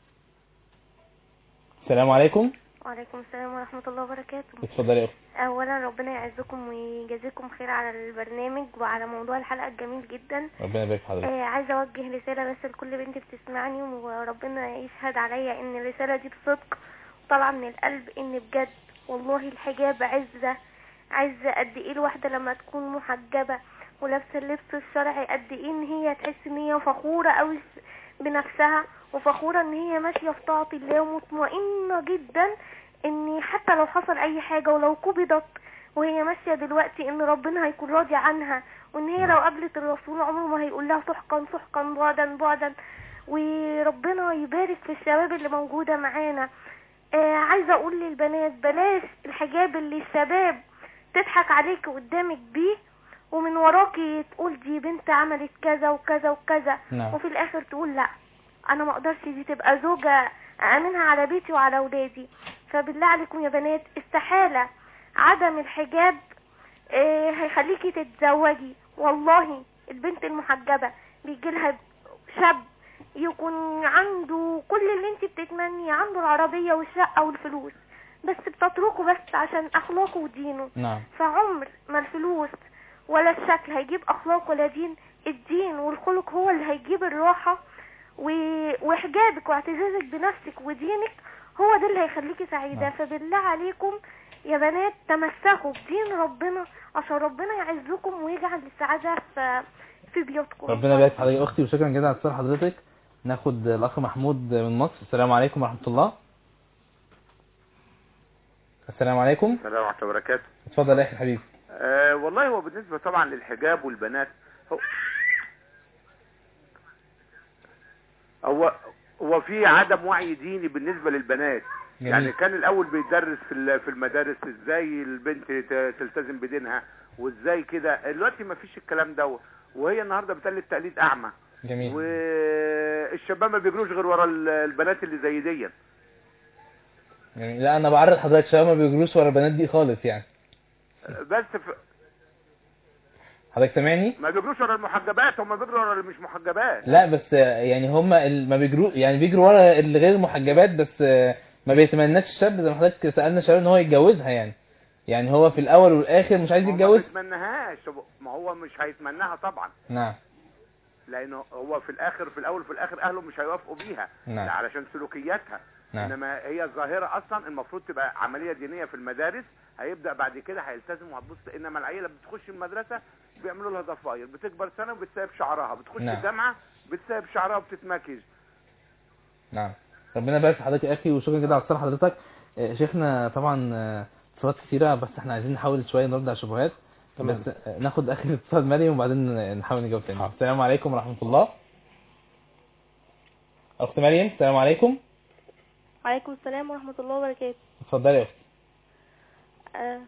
السلام عليكم. وعليكم السلام ورحمة الله وبركاته. اتفضلي يا اختي. اولا ربنا يعزكم ويجازيكم خير على البرنامج وعلى موضوع الحلقة الجميل جدا. ربنا يبارك في حضرتك. آه عايزة اوجه رسالة بس لكل بنت بتسمعني، وربنا يشهد عليا ان الرسالة دي بصدق طالعة من القلب، ان بجد والله الحجاب عزة عزة قد ايه الواحدة لما تكون محجبة ولابسة اللبس الشرعي، قد ايه ان هي تحس ان هي فخورة قوي بنفسها، وفخورة ان هي ماشية في طاعة الله، ومطمئنة جدا ان حتى لو حصل اي حاجة ولو قبضت وهي ماشية دلوقتي ان ربنا هيكون راضي عنها، وان هي لو قابلت الرسول عمره ما هيقول لها سحقا سحقا بعدا بعدا. وربنا يبارك في الشباب اللي موجودة معانا. آه عايزة اقول للبنات بلاش الحجاب اللي الشباب تضحك عليك قدامك بيه ومن وراكي تقول دي بنت عملت كذا وكذا وكذا. نعم. وفي الاخر تقول لا انا ما اقدرش دي تبقى زوجة امنها على بيتي وعلى اولادي. فبالله عليكم يا بنات استحالة عدم الحجاب اه هيخليكي تتزوجي. والله البنت المحجبة بيجي لها شاب يكون عنده كل اللي انت بتتمنيه، عنده العربية والشقة والفلوس، بس بتتركه بس عشان اخلاقه ودينه. نعم. فعمر ما الفلوس ولا الشكل هيجيب اخلاق ولا دين، الدين والخلق هو اللي هيجيب الراحة، وحجابك واعتزازك بنفسك ودينك هو ده اللي هيخليكي سعيدة. نعم. فبالله عليكم يا بنات تمسكوا بدين ربنا عشان ربنا يعزكم ويجعل السعادة في في بيوتكم. ربنا يبارك في حضرتك اختي، وشكرا جدا على اتصال حضرتك. ناخد الاخ محمود من مصر. السلام عليكم ورحمة الله. السلام عليكم. السلام ورحمة الله وبركاته. اتفضل يا اخي حبيبي. أه والله هو بالنسبة طبعا للحجاب والبنات هو هو, هو في عدم وعي ديني بالنسبة للبنات. جميل. يعني كان الاول بيدرس في في المدارس ازاي البنت تلتزم بدينها وازاي كده، دلوقتي ما فيش الكلام ده، وهي النهارده بتقلد تقليد اعمى. جميل. والشباب ما بيجروش غير ورا البنات اللي زي دي. يعني لا انا بعرض حضرتك شباب ما بيجروش ورا البنات دي خالص يعني. بس ف... حضرتك سامعني؟ ما بيجروش ورا المحجبات، هم بيجروا ورا اللي مش محجبات. لا بس يعني هم ما بيجروا يعني بيجروا ورا اللي غير محجبات، بس ما بيتمناش الشاب زي ما حضرتك سالنا شباب ان هو يتجوزها يعني. يعني هو في الاول والاخر مش عايز يتجوز. ما بيتمناهاش، ما هو مش هيتمناها طبعا. نعم. لانه هو في الاخر في الاول وفي الاخر اهله مش هيوافقوا بيها. نعم. علشان سلوكياتها. نعم. انما هي الظاهره اصلا المفروض تبقى عمليه دينيه في المدارس، هيبدا بعد كده هيلتزم وهتبص. انما العيله بتخش المدرسه بيعملوا لها ضفاير، بتكبر سنه وبتسيب شعرها، بتخش نعم. الجامعه بتسيب شعرها وبتتمكج. نعم. ربنا يبارك في حضرتك يا اخي، وشكرا جدا على اتصال حضرتك. شيخنا طبعا اتصالات كثيره، بس احنا عايزين نحاول شويه نرد على الشبهات. تمام. بس ناخد اخر اتصال مريم وبعدين نحاول نجاوب تاني. السلام عليكم ورحمه الله. اخت مريم السلام عليكم. وعليكم السلام ورحمه الله وبركاته. اتفضلي يا اختي. أه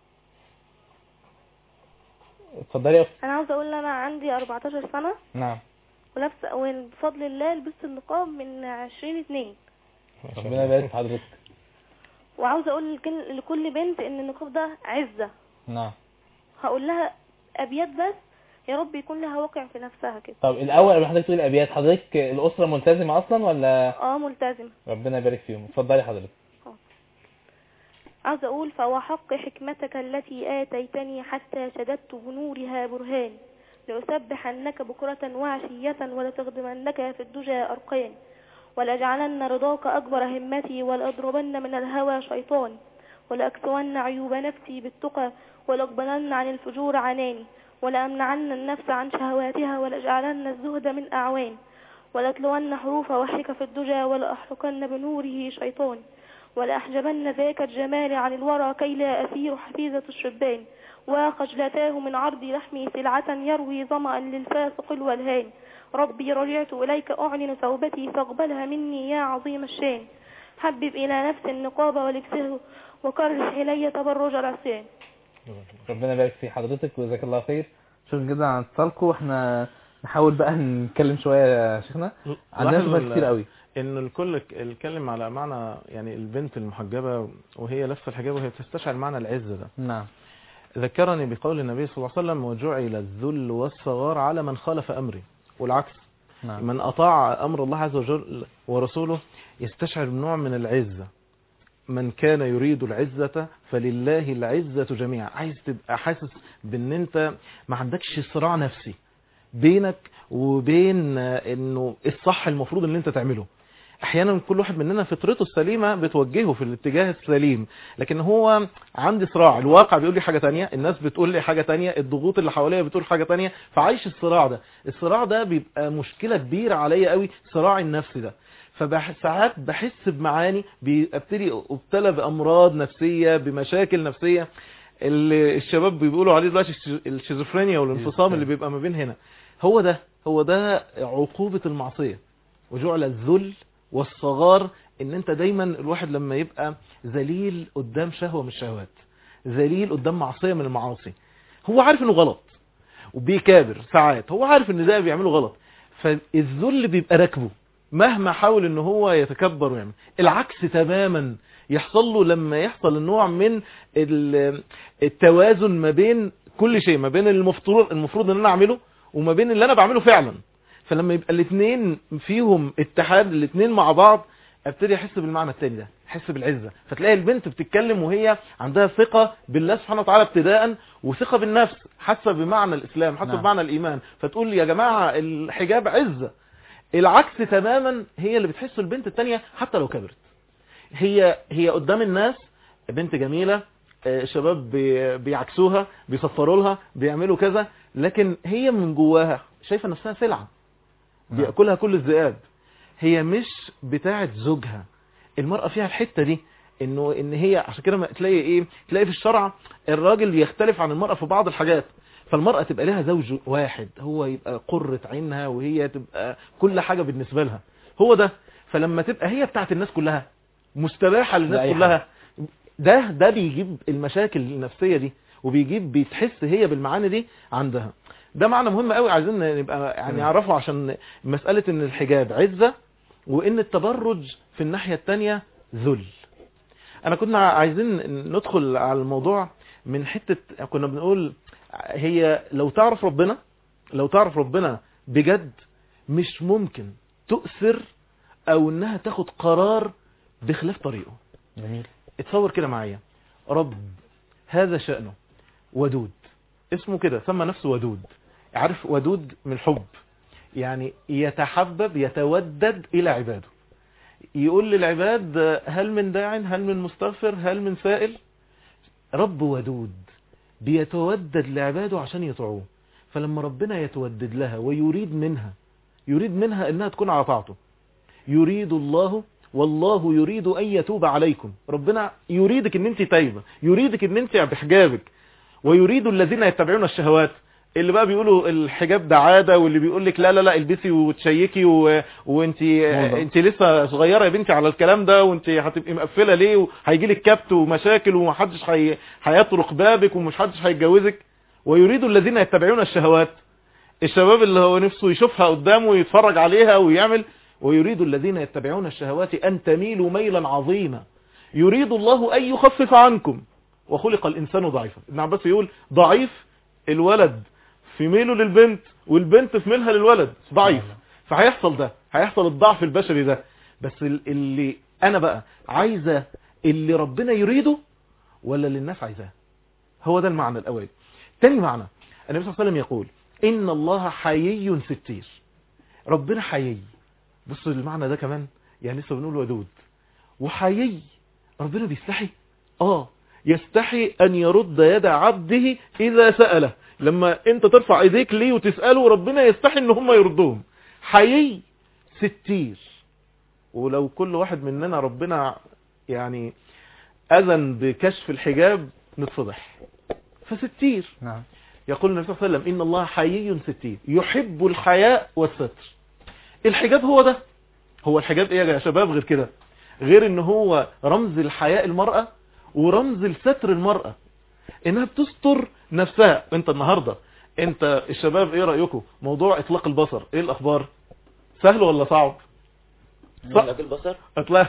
اتفضلي يا اختي. انا عاوزه اقول ان انا عندي أربعتاشر سنه. نعم. ولابسه وبفضل الله لبست النقاب من عشرين اتنين. ربنا يبارك في حضرتك. وعاوزه اقول لكل بنت ان النقاب ده عزه. نعم. هقول لها ابيات بس يا رب يكون لها واقع في نفسها كده. طب الاول قبل حضرتك تقولي الابيات، حضرتك الاسره ملتزمه اصلا ولا؟ اه ملتزمه. ربنا يبارك فيهم. اتفضلي حضرتك. عاوز اقول فوحق حكمتك التي اتيتني حتى شددت بنورها برهان، لأسبحنك بكرة وعشية ولتخدمنك في الدجى أرقان، ولأجعلن رضاك أكبر همتي ولأضربن من الهوى شيطان، ولأكسون عيوب نفسي بالتقى ولأقبلن عن الفجور عناني، ولأمنعن النفس عن شهواتها ولأجعلن الزهد من أعوان، ولأتلون حروف وحيك في الدجى ولأحرقن بنوره شيطان، ولأحجبن ذاك الجمال عن الورى كي لا أسير حفيظة الشبان، وخجلتاه من عرض لحمي سلعة يروي ظمأ للفاسق الولهان. ربي رجعت إليك أعلن توبتي فاقبلها مني يا عظيم الشان، حبب إلى نفس النقاب ولبسه وكره إلي تبرج العصيان. ربنا يبارك في حضرتك وجزاك الله خير. شكرا جدا على اتصالكم. واحنا نحاول بقى نتكلم شويه يا شيخنا، عندنا شباب كتير قوي ان الكل اتكلم على معنى يعني البنت المحجبه وهي لابسه الحجاب وهي بتستشعر معنى العزه ده. نعم. ذكرني بقول النبي صلى الله عليه وسلم وجعل الذل والصغار على من خالف امري، والعكس. نعم. من اطاع امر الله عز وجل ورسوله يستشعر نوع من العزه. من كان يريد العزه فلله العزه جميعا. عايز تبقى حاسس بان انت ما عندكش صراع نفسي بينك وبين انه الصح المفروض ان انت تعمله. احيانا كل واحد مننا فطرته السليمه بتوجهه في الاتجاه السليم، لكن هو عندي صراع، الواقع بيقول لي حاجه تانية، الناس بتقول لي حاجه تانية، الضغوط اللي حواليا بتقول حاجه تانية، فعايش الصراع ده. الصراع ده بيبقى مشكله كبيره عليا قوي، صراع النفس ده. فساعات بحس بمعاني، بابتدي ابتلى بامراض نفسيه، بمشاكل نفسيه اللي الشباب بيقولوا عليه دلوقتي الشيزوفرينيا والانفصام اللي بيبقى ما بين هنا. هو ده هو ده عقوبه المعصيه. وجعل الذل والصغار ان انت دايما الواحد لما يبقى ذليل قدام شهوه من الشهوات، ذليل قدام معصيه من المعاصي، هو عارف انه غلط وبيكابر ساعات، هو عارف ان ده بيعمله غلط، فالذل بيبقى راكبه مهما حاول ان هو يتكبر ويعمل. العكس تماما يحصل له لما يحصل النوع من التوازن ما بين كل شيء، ما بين المفروض المفروض ان انا اعمله وما بين اللي انا بعمله فعلا. فلما يبقى الاثنين فيهم اتحاد، الاثنين مع بعض، ابتدي احس بالمعنى الثاني ده، احس بالعزه. فتلاقي البنت بتتكلم وهي عندها ثقه بالله سبحانه وتعالى ابتداء، وثقه بالنفس، حاسه بمعنى الاسلام، حاسه نعم. بمعنى الايمان، فتقول يا جماعه الحجاب عزه. العكس تماما هي اللي بتحسه البنت الثانيه حتى لو كبرت. هي هي قدام الناس بنت جميله، شباب بيعكسوها، بيصفروا لها، بيعملوا كذا، لكن هي من جواها شايفه نفسها سلعه بيأكلها كل الذئاب. هي مش بتاعه زوجها. المرأة فيها الحتة دي انه ان هي عشان كده تلاقي ايه تلاقي في الشرع الراجل يختلف عن المرأة في بعض الحاجات، فالمرأة تبقى لها زوج واحد هو يبقى قرة عينها وهي تبقى كل حاجة بالنسبة لها هو ده. فلما تبقى هي بتاعت الناس كلها مستباحة للناس كلها ده ده بيجيب المشاكل النفسية دي وبيجيب بيتحس هي بالمعاني دي عندها. ده معنى مهم قوي عايزين نبقى يعني نعرفه عشان مسألة ان الحجاب عزة وان التبرج في الناحية التانية ذل. انا كنا عايزين ندخل على الموضوع من حتة كنا بنقول هي لو تعرف ربنا لو تعرف ربنا بجد مش ممكن تؤثر او انها تاخد قرار بخلاف طريقه. جميل. اتصور كده معايا رب هذا شأنه ودود اسمه كده سمى نفسه ودود. عارف ودود من الحب يعني يتحبب يتودد الى عباده يقول للعباد هل من داع هل من مستغفر هل من سائل. رب ودود بيتودد لعباده عشان يطيعوه. فلما ربنا يتودد لها ويريد منها يريد منها انها تكون على طاعته يريد الله والله يريد ان يتوب عليكم. ربنا يريدك ان انت تايبه يريدك ان انت بحجابك ويريد الذين يتبعون الشهوات اللي بقى بيقولوا الحجاب ده عاده واللي بيقول لك لا لا لا البسي وتشيكي و... وانت انت لسه صغيره يا بنتي على الكلام ده وانت هتبقي مقفله ليه وهيجي لك كبت ومشاكل ومحدش هي... هيطرق بابك ومش حدش هيتجوزك. ويريد الذين يتبعون الشهوات الشباب اللي هو نفسه يشوفها قدامه ويتفرج عليها ويعمل. ويريد الذين يتبعون الشهوات ان تميلوا ميلا عظيما يريد الله ان يخفف عنكم وخلق الانسان ضعيفا. ابن عباس يقول ضعيف الولد في ميله للبنت والبنت في ميلها للولد ضعيف. فهيحصل ده هيحصل الضعف البشري ده. بس اللي انا بقى عايزه اللي ربنا يريده ولا اللي الناس عايزاه. هو ده المعنى الاول. تاني معنى النبي صلى الله عليه وسلم يقول ان الله حيي ستير. ربنا حيي. بصوا المعنى ده كمان يعني لسه بنقول ودود وحيي. ربنا بيستحي اه يستحي ان يرد يد عبده اذا سأله. لما انت ترفع ايديك ليه وتسأله ربنا يستحي ان هم يردوهم. حيي ستير. ولو كل واحد مننا ربنا يعني اذن بكشف الحجاب نتفضح فستير. نعم. يقول النبي صلى الله عليه وسلم ان الله حيي ستير يحب الحياء والستر. الحجاب هو ده. هو الحجاب ايه يا شباب غير كده غير ان هو رمز الحياء المرأة ورمز الستر المرأة انها بتستر نفسها. انت النهاردة انت الشباب ايه رأيكم موضوع اطلاق البصر ايه الاخبار سهل ولا صعب؟ اطلاق البصر اطلاق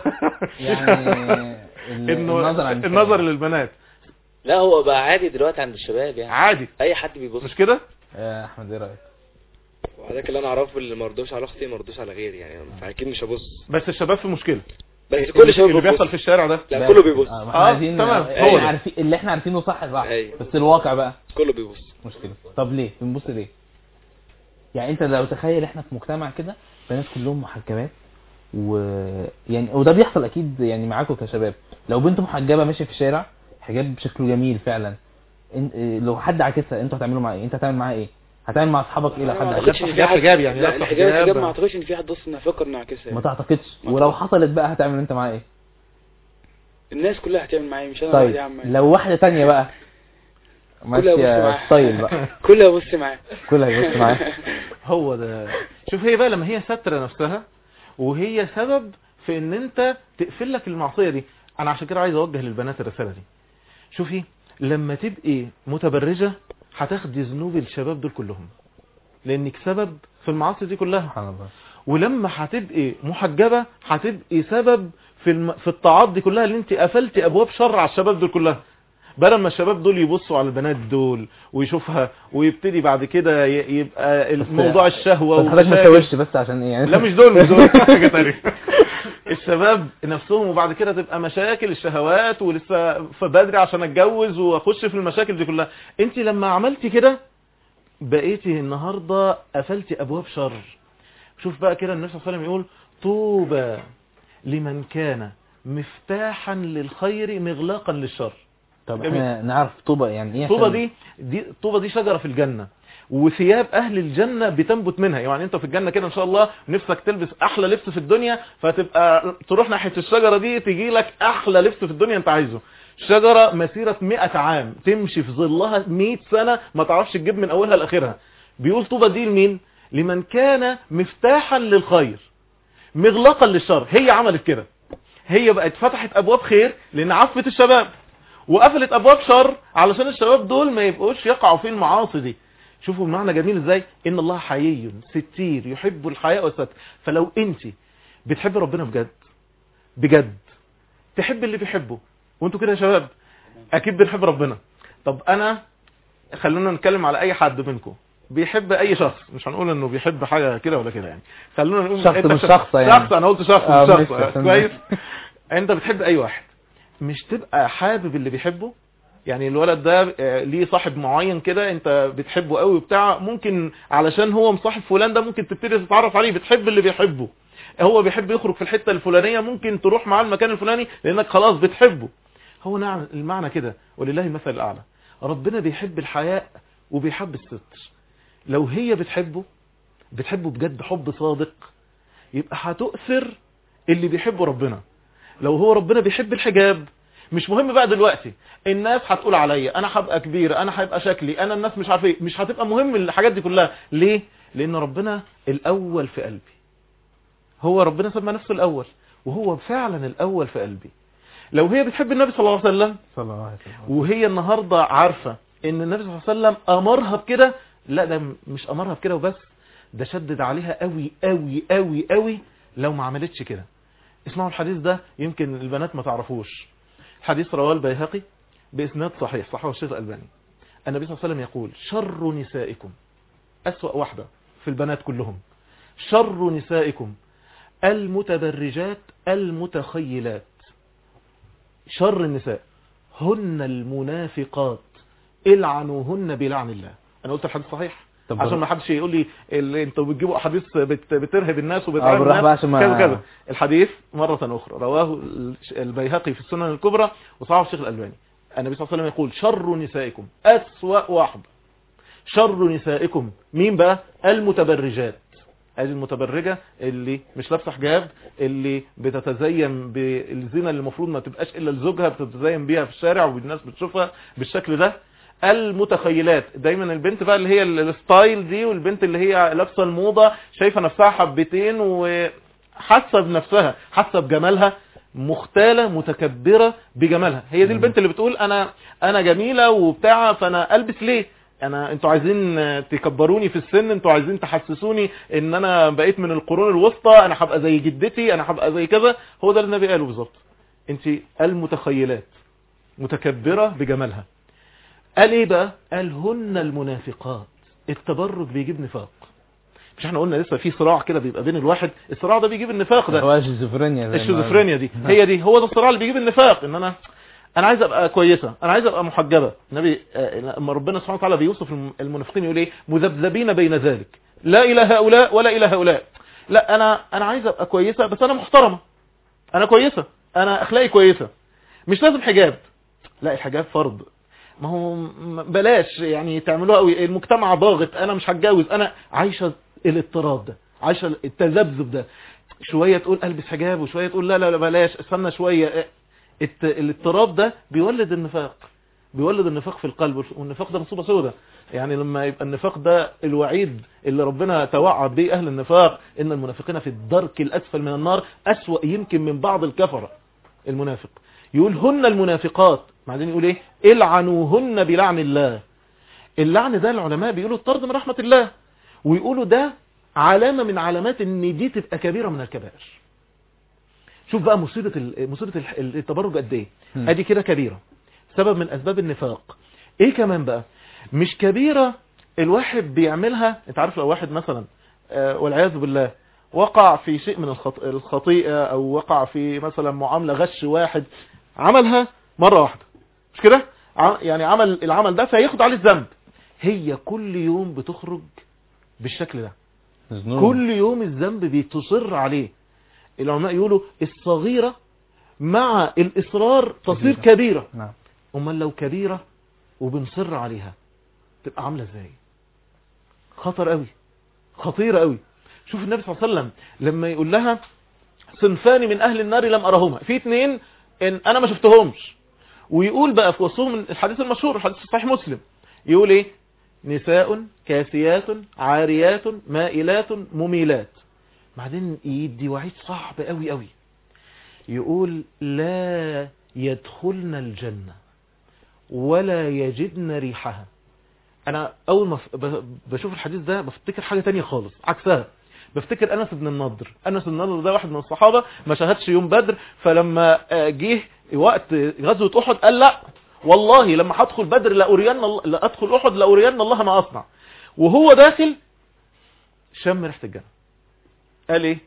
يعني النظر, النظر للبنات لا هو بقى عادي دلوقتي عند الشباب يعني عادي اي حد بيبص مش كده يا احمد ايه رايك؟ وهذاك اللي انا اعرفه اللي ما رضوش على اختي ما رضوش على غيري يعني فاكيد مش هبص. بس الشباب في مشكله بس كل شباب اللي بيحصل في الشارع ده لا كله بيبص. اه, آه تمام هو عارفين اللي احنا عارفينه صح صح أيوه. بس الواقع بقى كله بيبص. مشكله. طب ليه بنبص ليه؟ يعني انت لو تخيل احنا في مجتمع كده الناس كلهم محجبات ويعني وده بيحصل اكيد يعني معاكم كشباب. لو بنت محجبه ماشيه في الشارع حجاب شكله جميل فعلا لو حد عكسها انتوا هتعملوا معاه ايه؟ انت هتعمل معاه ايه؟ هتعمل مع اصحابك ايه لو حد عكسها؟ حجاب يعني لا الحجاب الحجاب ما اعتقدش ان في حد اصلا يفكر انه يعكسها. ما تعتقدش. ولو حصلت بقى هتعمل انت معاه ايه؟ الناس كلها هتعمل معايا مش انا طيب. يا عم لو واحده ثانيه بقى ماشيه ستايل بقى كلها بص معاه كلها يبص معاه. هو ده. شوف هي بقى لما هي ستره نفسها وهي سبب في ان انت تقفل لك المعصيه دي. انا عشان كده عايز اوجه للبنات الرساله دي. شوفي لما تبقي متبرجه هتاخدي ذنوب الشباب دول كلهم لانك سبب في المعاصي دي كلها. سبحان الله. ولما هتبقي محجبه هتبقي سبب في الم... في الطاعات دي كلها اللي انت قفلتي ابواب شر على الشباب دول كلها. بدل ما الشباب دول يبصوا على البنات دول ويشوفها ويبتدي بعد كده يبقى الموضوع الشهوه بس حضرتك ما تسويش بس عشان ايه يعني لا مش دول مش دول حاجه ثانيه. الشباب نفسهم وبعد كده تبقى مشاكل الشهوات ولسه فبدري عشان اتجوز واخش في المشاكل دي كلها. انت لما عملتي كده بقيتي النهارده قفلتي ابواب شر. شوف بقى كده النبي صلى الله عليه وسلم يقول طوبى لمن كان مفتاحا للخير مغلاقا للشر. طب احنا نعرف طوبى يعني ايه؟ طوبى دي دي طوبى دي شجره في الجنه. وثياب اهل الجنة بتنبت منها. يعني انت في الجنة كده ان شاء الله نفسك تلبس احلى لبس في الدنيا، فتبقى تروح ناحية الشجرة دي تجي لك احلى لبس في الدنيا انت عايزه. شجرة مسيرة مئة عام تمشي في ظلها مئة سنة ما تعرفش تجيب من اولها لاخرها. بيقول طوبى دي لمين؟ لمن كان مفتاحا للخير مغلقا للشر. هي عملت كده، هي بقت فتحت ابواب خير لان عفت الشباب، وقفلت ابواب شر علشان الشباب دول ما يبقوش يقعوا في المعاصي دي. شوفوا المعنى جميل ازاي، ان الله حيي ستير يحب الحياء والستر. فلو انت بتحب ربنا بجد بجد تحب اللي بيحبه، وانتوا كده يا شباب اكيد بنحب ربنا. طب انا خلونا نتكلم على اي حد منكم بيحب اي شخص، مش هنقول انه بيحب حاجه كده ولا كده، يعني خلونا نقول شخص مش شخص يعني شخص انا قلت شخص آه مش شخص كويس. انت بتحب اي واحد، مش تبقى حابب اللي بيحبه؟ يعني الولد ده ليه صاحب معين كده انت بتحبه قوي وبتاع، ممكن علشان هو مصاحب فلان ده ممكن تبتدي تتعرف عليه، بتحب اللي بيحبه. هو بيحب يخرج في الحته الفلانيه ممكن تروح معاه المكان الفلاني لانك خلاص بتحبه. هو نعم المعنى كده، ولله المثل الاعلى. ربنا بيحب الحياء وبيحب الستر. لو هي بتحبه بتحبه بجد حب صادق، يبقى هتؤثر اللي بيحبه ربنا. لو هو ربنا بيحب الحجاب، مش مهم بقى دلوقتي الناس هتقول عليا انا هبقى كبير، انا هبقى شكلي، انا الناس مش عارف ايه، مش هتبقى مهم الحاجات دي كلها. ليه؟ لان ربنا الاول في قلبي. هو ربنا سمى نفسه الاول، وهو فعلا الاول في قلبي. لو هي بتحب النبي صلى الله عليه وسلم صلى الله عليه وسلم، وهي النهارده عارفه ان النبي صلى الله عليه وسلم امرها بكده، لا ده مش امرها بكده وبس، ده شدد عليها قوي قوي قوي قوي لو ما عملتش كده. اسمعوا الحديث ده، يمكن البنات ما تعرفوش. حديث رواه البيهقي باسناد صحيح، صححه الشيخ الألباني. النبي صلى الله عليه وسلم يقول: شر نسائكم، أسوأ واحدة في البنات كلهم، شر نسائكم المتبرجات المتخيلات. شر النساء هن المنافقات العنوهن بلعن الله. انا قلت الحديث صحيح عشان ما حدش يقول لي اللي انتوا بتجيبوا احاديث بت بترهب الناس وبتعرض الناس كذا كذا. الحديث مرة اخرى رواه البيهقي في السنن الكبرى وصححه الشيخ الألباني. النبي صلى الله عليه وسلم يقول: شر نسائكم، أسوأ واحدة شر نسائكم مين بقى؟ المتبرجات. هذه المتبرجة اللي مش لابسه حجاب، اللي بتتزين بالزينة اللي المفروض ما تبقاش الا لزوجها، بتتزين بيها في الشارع والناس بتشوفها بالشكل ده. المتخيلات، دايما البنت بقى اللي هي الستايل دي، والبنت اللي هي لابسه الموضة، شايفه نفسها حبتين وحاسه بنفسها، حاسه بجمالها، مختاله متكبره بجمالها. هي دي البنت اللي بتقول انا انا جميله وبتاع، فانا البس ليه؟ انا انتوا عايزين تكبروني في السن، انتوا عايزين تحسسوني ان انا بقيت من القرون الوسطى، انا هبقى زي جدتي، انا هبقى زي كذا. هو ده اللي النبي قاله بالظبط. انت المتخيلات متكبره بجمالها. قال ايه بقى؟ قال هن المنافقات. التبرج بيجيب نفاق. مش احنا قلنا لسه في صراع كده بيبقى بين الواحد، الصراع ده بيجيب النفاق ده، هو الشيزوفرينيا. الشيزوفرينيا دي هي دي، هو ده الصراع اللي بيجيب النفاق. ان انا انا عايز ابقى كويسه، انا عايز ابقى محجبه. النبي لما ربنا سبحانه وتعالى بيوصف المنافقين يقول ايه؟ مذبذبين بين ذلك، لا الى هؤلاء ولا الى هؤلاء. لا انا انا عايز ابقى كويسه، بس انا محترمه، انا كويسه، انا اخلاقي كويسه، مش لازم حجاب. لا الحجاب فرض، ما هو بلاش يعني تعملوها قوي، المجتمع ضاغط، انا مش هتجوز، انا عايشه الاضطراب ده، عايشه التذبذب ده، شويه تقول البس حجاب وشويه تقول لا لا لا بلاش، استنى شويه. الاضطراب ده بيولد النفاق، بيولد النفاق في القلب، والنفاق ده مصيبه سوداء. يعني لما يبقى النفاق ده الوعيد اللي ربنا توعد به اهل النفاق، ان المنافقين في الدرك الاسفل من النار، اسوأ يمكن من بعض الكفره. المنافق يقول هن المنافقات، بعدين يقول ايه؟ العنوهن بلعن الله. اللعن ده العلماء بيقولوا الطرد من رحمة الله، ويقولوا ده علامة من علامات ان دي تبقى كبيرة من الكبائر. شوف بقى مصيبة مصيبة التبرج قد ايه. ادي كده كبيرة، سبب من اسباب النفاق. ايه كمان بقى؟ مش كبيرة الواحد بيعملها، انت عارف لو واحد مثلا آه والعياذ بالله وقع في شيء من الخطيئة، او وقع في مثلا معاملة غش، واحد عملها مرة واحدة مش كده، يعني عمل العمل ده فياخد عليه الذنب. هي كل يوم بتخرج بالشكل ده، كل يوم الذنب بيتصر عليه. العلماء يقولوا الصغيرة مع الإصرار تصير كبيرة. امال لو كبيرة وبنصر عليها تبقى عاملة ازاي؟ خطر قوي، خطيرة قوي. شوف النبي صلى الله عليه وسلم لما يقول لها صنفان من اهل النار لم ارهما، في اتنين ان انا ما شفتهمش، ويقول بقى في وصفهم الحديث المشهور الحديث صحيح مسلم، يقول ايه؟ نساء كاسيات عاريات مائلات مميلات. بعدين يدي وعيد صعب قوي قوي، يقول لا يدخلن الجنة ولا يجدن ريحها. انا اول ما بشوف الحديث ده بفتكر حاجة تانية خالص عكسها، بفتكر انس بن النضر. انس بن النضر ده واحد من الصحابة ما شاهدش يوم بدر، فلما جه وقت غزوة احد قال لا والله لما هدخل بدر لأرين الله، لا ادخل احد لأرين الله ما اصنع. وهو داخل شم ريحة الجنة، قال ايه؟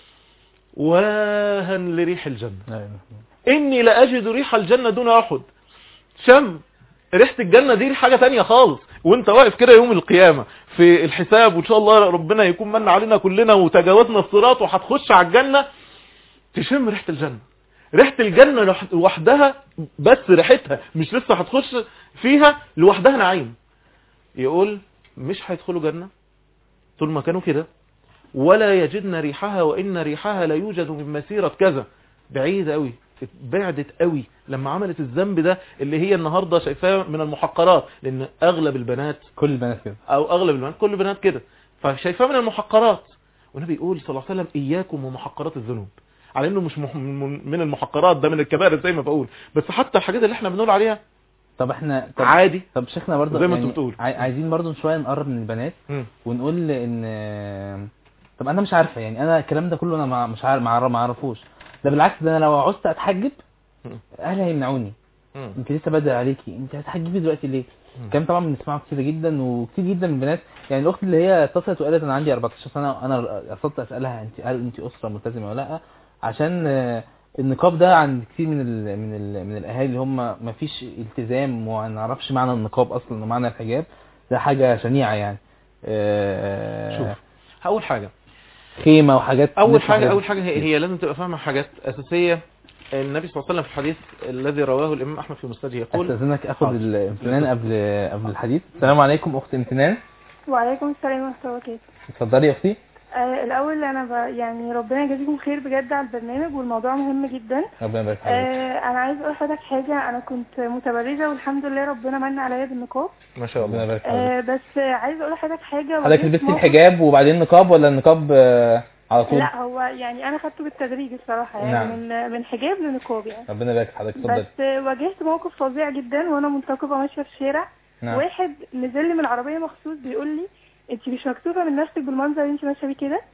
واها لريح الجنة اني لاجد ريح الجنة دون احد. شم ريحة الجنة دي حاجة تانية خالص، وانت واقف كده يوم القيامة في الحساب، وان شاء الله ربنا يكون من علينا كلنا وتجاوزنا الصراط وهتخش على الجنة، تشم ريحة الجنة. ريحة الجنة لوحدها، بس ريحتها مش لسه هتخش فيها، لوحدها نعيم. يقول مش هيدخلوا جنة طول ما كانوا كده، ولا يجدن ريحها وإن ريحها لا يوجد من مسيرة كذا. بعيدة قوي، بعدت قوي لما عملت الذنب ده اللي هي النهاردة شايفاه من المحقرات، لأن أغلب البنات، كل البنات كده، أو أغلب البنات كل البنات كده، فشايفاه من المحقرات. والنبي يقول صلى الله عليه وسلم إياكم ومحقرات الذنوب، على انه مش من المحقرات، ده من الكبائر زي ما بقول، بس حتى الحاجات اللي احنا بنقول عليها طب احنا طب عادي. طب شيخنا برضه زي ما يعني انت بتقول عايزين برضه شويه نقرب من البنات م. ونقول ان طب انا مش عارفه، يعني انا الكلام ده كله انا مش عارف ما اعرفوش، ده بالعكس، ده انا لو عوزت اتحجب اهلي هيمنعوني. انت لسه بدري عليكي، انت هتحجبي دلوقتي ليه؟ الكلام طبعا بنسمعه كتير جدا وكتير جدا من البنات. يعني الاخت اللي هي اتصلت وقالت انا عندي أربعتاشر سنه، انا قصدت اسالها انت هل انت اسره ملتزمه ولا لا، عشان النقاب ده عند كتير من ال من ال من الاهالي اللي هم ما فيش التزام وما نعرفش معنى النقاب اصلا ومعنى الحجاب، ده حاجه شنيعه يعني. شوف اول حاجه خيمه وحاجات، اول حاجه اول حاجه هي, هي لازم تبقى فاهمه حاجات اساسيه. النبي صلى الله عليه وسلم في الحديث الذي رواه الامام احمد في مسنده يقول، استاذنك اخد الامتنان قبل قبل الحديث. السلام عليكم اخت امتنان. وعليكم السلام ورحمه الله وبركاته. اتفضلي يا اختي. آه الاول انا ب... يعني ربنا يجازيكم خير بجد على البرنامج، والموضوع مهم جدا. ربنا يبارك فيك. آه انا عايز اقول لحضرتك حاجه، انا كنت متبرجه والحمد لله ربنا من عليا بالنقاب ما شاء الله. ربنا يبارك فيك. آه بس عايز اقول لحضرتك حاجه، حضرتك لبستي الحجاب وبعدين نقاب ولا النقاب آه على طول؟ لا هو يعني انا خدته بالتدريج الصراحه، يعني نعم. من من حجاب لنقاب يعني. ربنا يبارك في حضرتك. اتفضلي. بس واجهت موقف فظيع جدا وانا منتقبه ماشيه في الشارع. نعم. واحد نزل لي من العربيه مخصوص بيقول لي انت مش مكتوبه من نفسك بالمنظر اللي انت ماشيه بيه كده،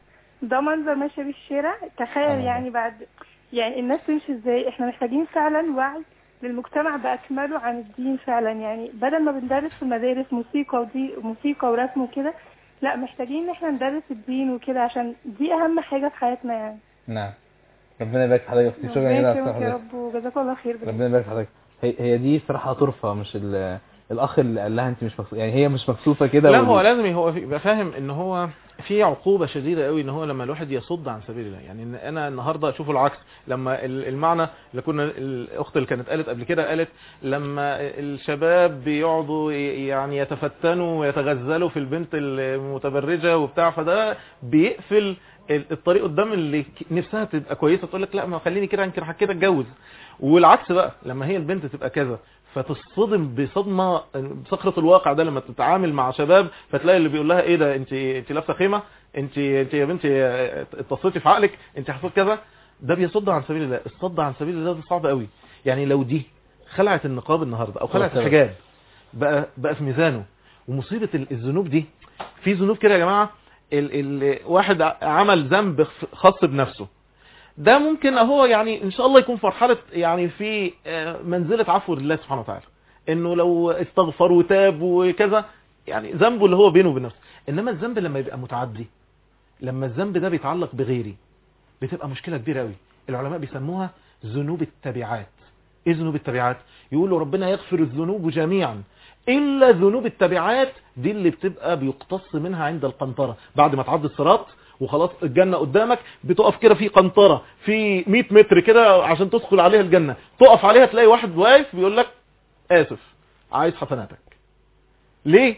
ده منظر ماشيه بيه الشارع. تخيل آه. يعني بعد يعني الناس تمشي ازاي. احنا محتاجين فعلا وعي للمجتمع باكمله عن الدين فعلا، يعني بدل ما بندرس في المدارس موسيقى ودي موسيقى ورسم وكده، لا محتاجين ان احنا ندرس الدين وكده، عشان دي اهم حاجه في حياتنا يعني. نعم. ربنا يبارك في حضرتك. شكرا جدا يا رب وجزاك الله خير. ربنا يبارك في حضرتك. هي هي دي صراحه طرفه، مش الاخ اللي قال لها انت مش مكسوفه، يعني هي مش مكسوفه كده. لا هو لازم هو يبقى فاهم ان هو في عقوبه شديده قوي ان هو لما الواحد يصد عن سبيل الله. يعني ان انا النهارده اشوف العكس، لما المعنى اللي كنا الاخت اللي كانت قالت قبل كده، قالت لما الشباب بيقعدوا يعني يتفتنوا ويتغزلوا في البنت المتبرجه وبتاع، فده بيقفل الطريق قدام اللي نفسها تبقى كويسه، تقول لك لا ما خليني كده يمكن كده اتجوز. والعكس بقى لما هي البنت تبقى كذا فتصدم بصدمه بصخره الواقع ده لما تتعامل مع شباب، فتلاقي اللي بيقول لها ايه ده انت انت لابسه خيمه، انت انت يا بنتي اتصلتي في عقلك، انت حصلت كذا. ده بيصد عن سبيل الله. الصد عن سبيل الله ده صعب قوي. يعني لو دي خلعت النقاب النهارده او خلعت الحجاب بقى بقى في ميزانه. ومصيبه الذنوب دي، في ذنوب كده يا جماعه، ال ال واحد عمل ذنب خاص بنفسه، ده ممكن اهو يعني ان شاء الله يكون فرحله يعني في منزله عفو لله سبحانه وتعالى، انه لو استغفر وتاب وكذا يعني ذنبه اللي هو بينه وبين نفسه. انما الذنب لما يبقى متعدي، لما الذنب ده بيتعلق بغيري، بتبقى مشكله كبيره قوي. العلماء بيسموها ذنوب التبعات. ايه ذنوب التبعات؟ يقولوا ربنا يغفر الذنوب جميعا الا ذنوب التبعات، دي اللي بتبقى بيقتص منها عند القنطره. بعد ما تعدي الصراط وخلاص الجنة قدامك، بتقف كده في قنطرة في مية متر كده عشان تدخل عليها الجنة، تقف عليها تلاقي واحد واقف بيقول لك آسف عايز حسناتك. ليه؟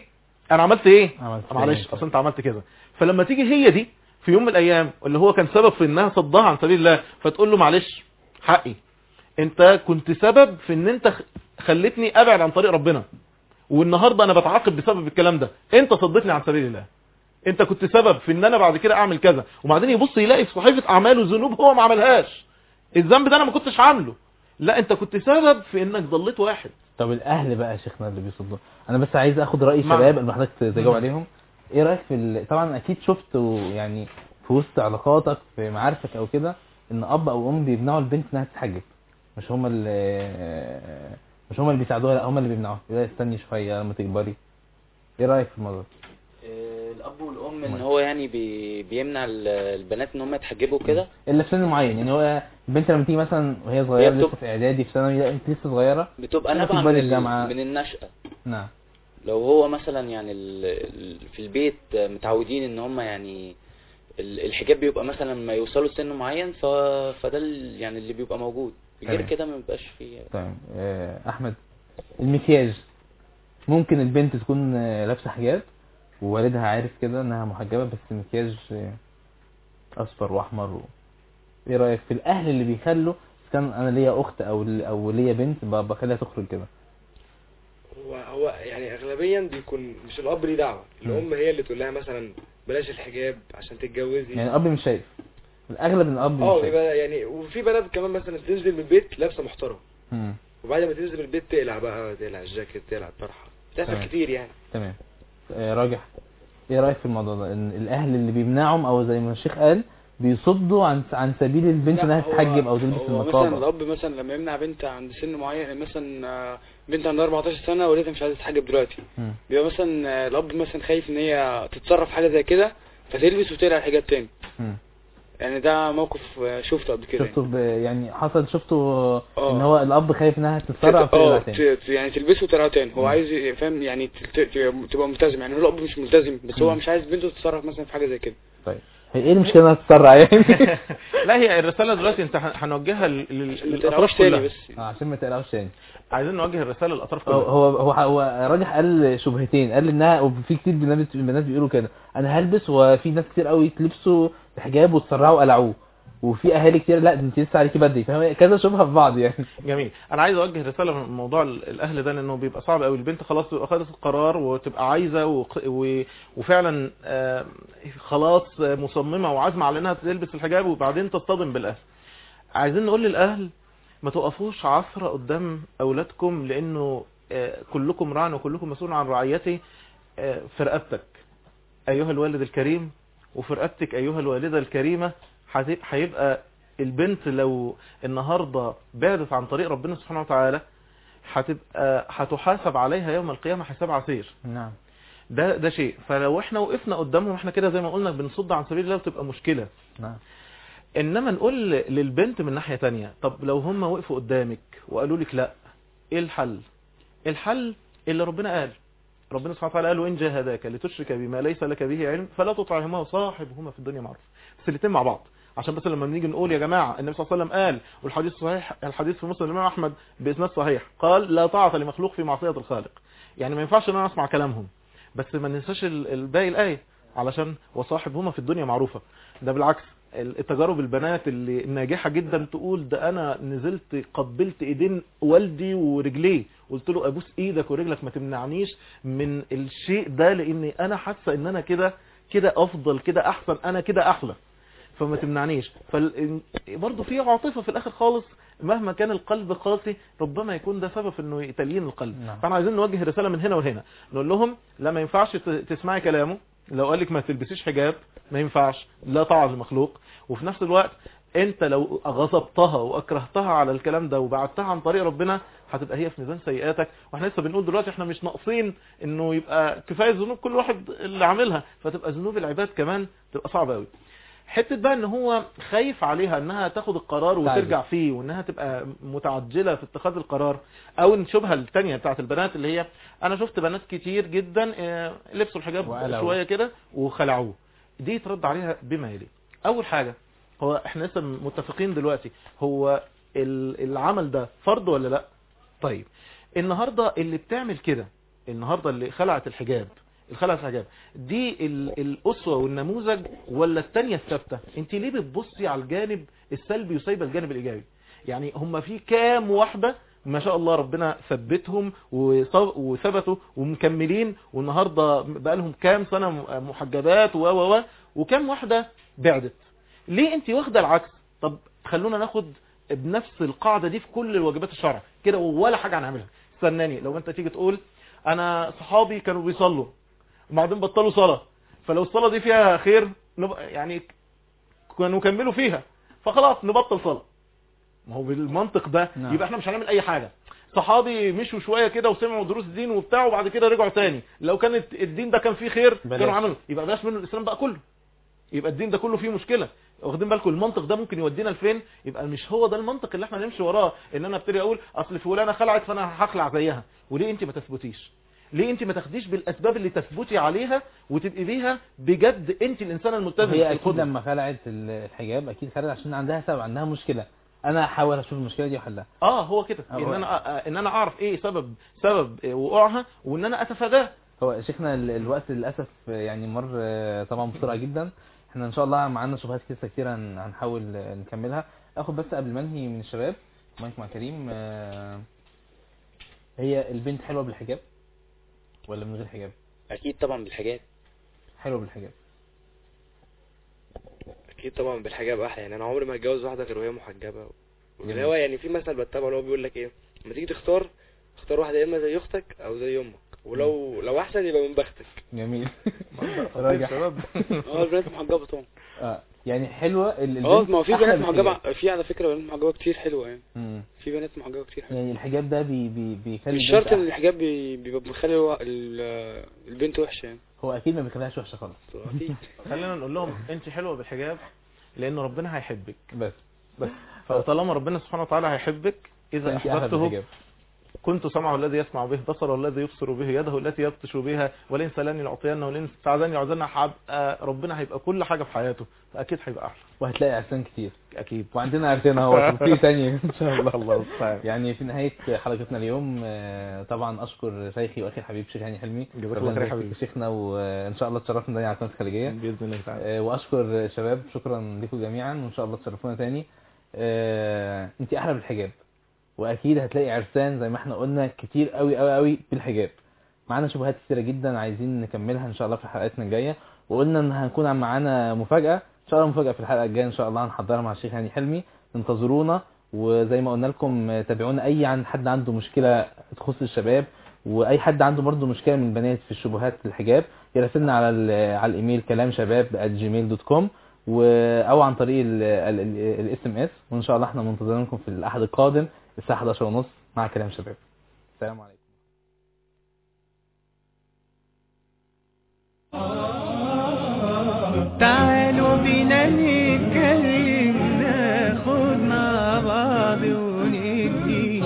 انا عملت ايه عملت معلش إيه؟ اصل انت عملت كده. فلما تيجي هي دي في يوم من الايام اللي هو كان سبب في انها صدها عن سبيل الله، فتقول له معلش حقي، انت كنت سبب في ان انت خلتني ابعد عن طريق ربنا، والنهارده انا بتعاقب بسبب الكلام ده، انت صدتني عن سبيل الله، انت كنت سبب في ان انا بعد كده اعمل كذا. وبعدين يبص يلاقي في صحيفه اعماله ذنوب هو ما عملهاش، الذنب ده انا ما كنتش عامله، لا انت كنت سبب في انك ضليت واحد. طب الاهل بقى يا شيخنا اللي بيصدوا، انا بس عايز اخد راي شباب اللي حضرتك تجاوب عليهم. ايه رايك في ال... طبعا اكيد شفت يعني في وسط علاقاتك في معارفك او كده ان اب او ام بيمنعوا البنت انها تتحجب، مش هم اللي مش هم اللي بيساعدوها، لا هم اللي بيمنعوها، لا استني شويه لما تكبري. ايه رايك في الموضوع؟ الاب والام ان هو يعني بي بيمنع البنات ان هم يتحجبوا كده الا في سن معين. يعني هو البنت لما تيجي مثلا وهي صغيره لسه في اعدادي في ثانوي، لا انت لسه صغيره، بتبقى نابعه من, من النشأة. نعم. لو هو مثلا يعني في البيت متعودين ان هم يعني الحجاب بيبقى مثلا ما يوصلوا سن معين، ف فده يعني اللي بيبقى موجود، غير كده ما بيبقاش فيه. طيب احمد، المكياج ممكن البنت تكون لابسه حجاب ووالدها عارف كده انها محجبه بس المكياج اصفر واحمر و... ايه رايك في الاهل اللي بيخلوا كان انا ليا اخت او او ليا بنت بخليها تخرج كده؟ هو هو يعني اغلبيا بيكون مش الاب ليه دعوه، الام هي اللي تقول لها مثلا بلاش الحجاب عشان تتجوزي. يعني الاب مش شايف، الاغلب ان الاب مش شايف. اه يعني وفي بنات كمان مثلا تنزل من البيت لابسه محترم، وبعد ما تنزل من البيت تقلع بقى، تقلع الجاكيت، تقلع الطرحه، بتحصل كتير يعني. تمام. آه راجح، ايه رايك في الموضوع ده ان الاهل اللي بيمنعهم او زي ما الشيخ قال بيصدوا عن عن سبيل البنت انها تتحجب او تلبس النقاب؟ مثلا الاب مثلا لما يمنع بنت عند سن معين، مثلا بنت عندها أربعتاشر سنه ولسه مش عايزه تتحجب دلوقتي، بيبقى مثلا الاب مثلا خايف ان هي تتصرف حاجه زي كده فتلبس وتقلع الحجاب تاني. م. يعني ده موقف شفته قبل كده. شفته ب... يعني حصل شفته أوه. ان هو الاب خايف انها تتسرع وتقلع تاني، يعني تلبسه وتقلع تاني. هو م. عايز فاهم يعني تبقى ملتزم، يعني هو الاب مش ملتزم بس م. هو مش عايز بنته تتصرف مثلا في حاجه زي كده. طيب هي ايه المشكله انها تتسرع يعني؟ لا هي الرساله دلوقتي انت هنوجهها للاطراف كلها بس اه عشان ما تقلقوش تاني. عايزين نوجه الرساله للاطراف كلها. هو هو هو راجح قال شبهتين، قال انها وفي كتير بنات البنات بيقولوا كده انا هلبس، وفي ناس كتير قوي تلبسوا حجاب وتسرعوا وقلعوه، وفي اهالي كتير لا انت لسه عليكي بدري، فاهم؟ كذا شبهه في بعض يعني. جميل. انا عايز اوجه رساله في موضوع الاهل ده لانه بيبقى صعب قوي. البنت خلاص تبقى خدت القرار وتبقى عايزه و... و... وفعلا آه خلاص مصممه وعازمه على انها تلبس الحجاب، وبعدين تصطدم بالاهل. عايزين نقول للاهل ما توقفوش عثره قدام اولادكم، لانه آه كلكم راع وكلكم مسؤول عن رعيته. آه في رقبتك ايها الوالد الكريم، وفي رقبتك ايها الوالده الكريمه. هيبقى البنت لو النهاردة بعدت عن طريق ربنا سبحانه وتعالى هتبقى هتحاسب عليها يوم القيامة حساب عسير. نعم. ده ده شيء. فلو احنا وقفنا قدامهم احنا كده زي ما قلنا بنصد عن سبيل الله بتبقى مشكلة. نعم. انما نقول للبنت من ناحية تانية، طب لو هم وقفوا قدامك وقالوا لك لا، ايه الحل؟ الحل اللي ربنا قال، ربنا سبحانه وتعالى قال وإن جاهداك لتشرك بما ليس لك به علم فلا تطعهما وصاحبهما في الدنيا معروف. بس الاثنين مع بعض، عشان بس لما بنيجي نقول يا جماعة النبي صلى الله عليه وسلم قال، والحديث صحيح، الحديث في مسلم الإمام أحمد بإسناد صحيح، قال لا طاعة لمخلوق في معصية الخالق. يعني ما ينفعش ان انا اسمع كلامهم، بس ما ننساش الباقي الآية علشان وصاحبهما في الدنيا معروفة. ده بالعكس التجارب البنات اللي ناجحة جدا تقول ده انا نزلت قبلت ايدين والدي ورجليه، قلت له ابوس ايدك ورجلك ما تمنعنيش من الشيء ده، لاني انا حاسه ان انا كده كده افضل، كده احسن، انا كده احلى، فما تمنعنيش. فبرضه في عاطفه في الاخر خالص، مهما كان القلب قاسي ربما يكون ده سبب انه يتلين القلب. نعم. فاحنا عايزين نوجه رساله من هنا وهنا، نقول لهم لا ما ينفعش تسمعي كلامه، لو قال لك ما تلبسيش حجاب ما ينفعش، لا طاعه للمخلوق. وفي نفس الوقت انت لو غضبتها واكرهتها على الكلام ده وبعدتها عن طريق ربنا هتبقى هي في ميزان سيئاتك. واحنا لسه بنقول دلوقتي احنا مش ناقصين انه يبقى كفايه ذنوب كل واحد اللي عاملها، فتبقى ذنوب العباد كمان تبقى صعبه قوي. حته بقى ان هو خايف عليها انها تاخد القرار وترجع فيه، وانها تبقى متعجله في اتخاذ القرار، او الشبهه الثانيه بتاعت البنات اللي هي انا شفت بنات كتير جدا لبسوا الحجاب شويه كده وخلعوه. دي ترد عليها بما يلي. اول حاجه هو احنا لسه متفقين دلوقتي هو العمل ده فرض ولا لا؟ طيب النهارده اللي بتعمل كده، النهارده اللي خلعت الحجاب الخلع في الحجاب دي الاسوه والنموذج ولا الثانيه الثابته؟ انت ليه بتبصي على الجانب السلبي وسايبه الجانب الايجابي؟ يعني هم في كام واحده ما شاء الله ربنا ثبتهم وثبتوا ومكملين والنهارده بقى لهم كام سنه محجبات و و وكام واحده بعدت؟ ليه انت واخده العكس؟ طب خلونا ناخد بنفس القاعده دي في كل الواجبات الشرع كده ولا حاجه هنعملها. استناني لو انت تيجي تقول انا صحابي كانوا بيصلوا وبعدين بطلوا صلاه، فلو الصلاه دي فيها خير يعني كانوا كملوا فيها فخلاص نبطل صلاه. ما هو بالمنطق ده نعم. يبقى احنا مش هنعمل اي حاجه. صحابي مشوا شويه كده وسمعوا دروس دين وبتاع وبعد كده رجعوا تاني، لو كانت الدين ده كان فيه خير بلاش. كانوا عملوا، يبقى بلاش منه الاسلام بقى كله، يبقى الدين ده كله فيه مشكله. واخدين بالكم المنطق ده ممكن يودينا لفين؟ يبقى مش هو ده المنطق اللي احنا نمشي وراه، ان انا ابتدي اقول اصل فلانه خلعت فانا هخلع زيها. وليه انت ما تثبتيش؟ ليه انت ما تاخديش بالاسباب اللي تثبتي عليها وتبقي بيها بجد انت الانسان الملتزم؟ هي اكيد لما خلعت الحجاب اكيد خلعت عشان عندها سبب، عندها مشكله، انا احاول اشوف المشكله دي واحلها. اه هو كده ان انا ان انا اعرف ايه سبب سبب وقوعها وان انا اتفاداه. هو شيخنا الوقت للاسف يعني مر طبعا بسرعه جدا، احنا ان شاء الله معانا شبهات كتير كتير هنحاول نكملها. اخد بس قبل ما انهي من الشباب مايك مع كريم، هي البنت حلوه بالحجاب ولا من غير حجاب؟ اكيد طبعا بالحجاب. حلوه بالحجاب اكيد طبعا بالحجاب احلى. يعني انا عمري ما هتجوز واحده غير وهي محجبه. اللي هو يعني في مثل بتابعه اللي هو بيقول لك ايه، لما تيجي تختار اختار واحده يا اما زي اختك او زي امك، ولو لو احسن يبقى من بختك. جميل. راجع شباب. اه البنات محجبه طبعا. اه يعني حلوه البنت. اه ما هو في بنات محجبه، في على فكره بنات محجبه كتير حلوه يعني. امم في بنات محجبه كتير حلوه. يعني الحجاب ده بي بي بيخلي مش شرط ان الحجاب بيبقى بيخلي البنت وحشه يعني. هو اكيد ما بيخليهاش وحشه خالص. اكيد. خلينا نقول لهم انت حلوه بالحجاب لان ربنا هيحبك بس بس فطالما ربنا سبحانه وتعالى هيحبك اذا احببته كنت سمعه الذي يسمع به، بصره الذي يبصر به، يده التي يبطش بها، ولئن سألني لأعطينه ولئن استعاذني لأعوذنه. هيبقى ربنا هيبقى كل حاجه في حياته، فاكيد هيبقى احلى وهتلاقي عرسان كتير اكيد. وعندنا عرسان اهو في ثانيه ان شاء الله. الله يعني في نهايه حلقتنا اليوم طبعا اشكر شيخي واخي الحبيب شيخ هاني حلمي، جزاك الله خير يا حبيبي شيخنا، وان شاء الله تشرفنا تاني على القناه الخليجيه باذن الله تعالى. واشكر الشباب، شكرا لكم جميعا وان شاء الله تشرفونا تاني. انت احلى بالحجاب واكيد هتلاقي عرسان زي ما احنا قلنا كتير قوي قوي قوي بالحجاب. معانا شبهات كتيره جدا عايزين نكملها ان شاء الله في حلقاتنا الجايه، وقلنا ان هنكون معانا مفاجاه ان شاء الله، مفاجاه في الحلقه الجايه ان شاء الله هنحضرها مع الشيخ هاني حلمي. انتظرونا، وزي ما قلنا لكم تابعونا. اي عن حد عنده مشكله تخص الشباب واي حد عنده برضه مشكله من البنات في الشبهات الحجاب يراسلنا على على الايميل كلام شباب آت جيميل دوت كوم او عن طريق الاس ام اس، وان شاء الله احنا منتظرينكم في الاحد القادم الساعه احداشر ونص مع كلام شباب. السلام عليكم. تعالوا بينا نتكلم ناخد مع بعض وندي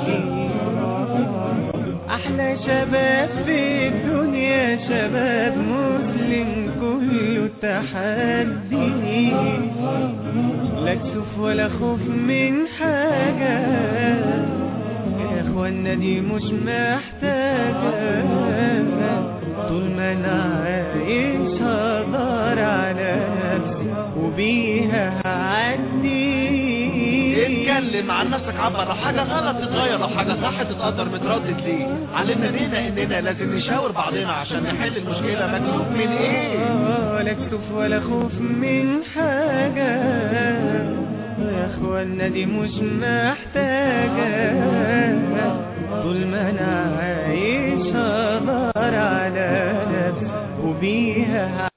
احلى شباب في الدنيا، شباب مسلم كله تحدي، لا كسوف ولا خوف من حاجة يا اخوانا دي مش محتاجة، طول ما انا عايش هقدر على نفسي وبيها هعدي. اتكلم عن نفسك، عبر لو حاجة غلط تتغير، لو حاجة صح تتقدر، متردد ليه؟ علمنا بينا اننا لازم نشاور بعضنا عشان نحل المشكلة. مكسوف من ايه؟ لا كسوف ولا خوف من حاجة يا اخوانا دي مش محتاجة، طول ما انا عايش هقدر على نفسي وبيها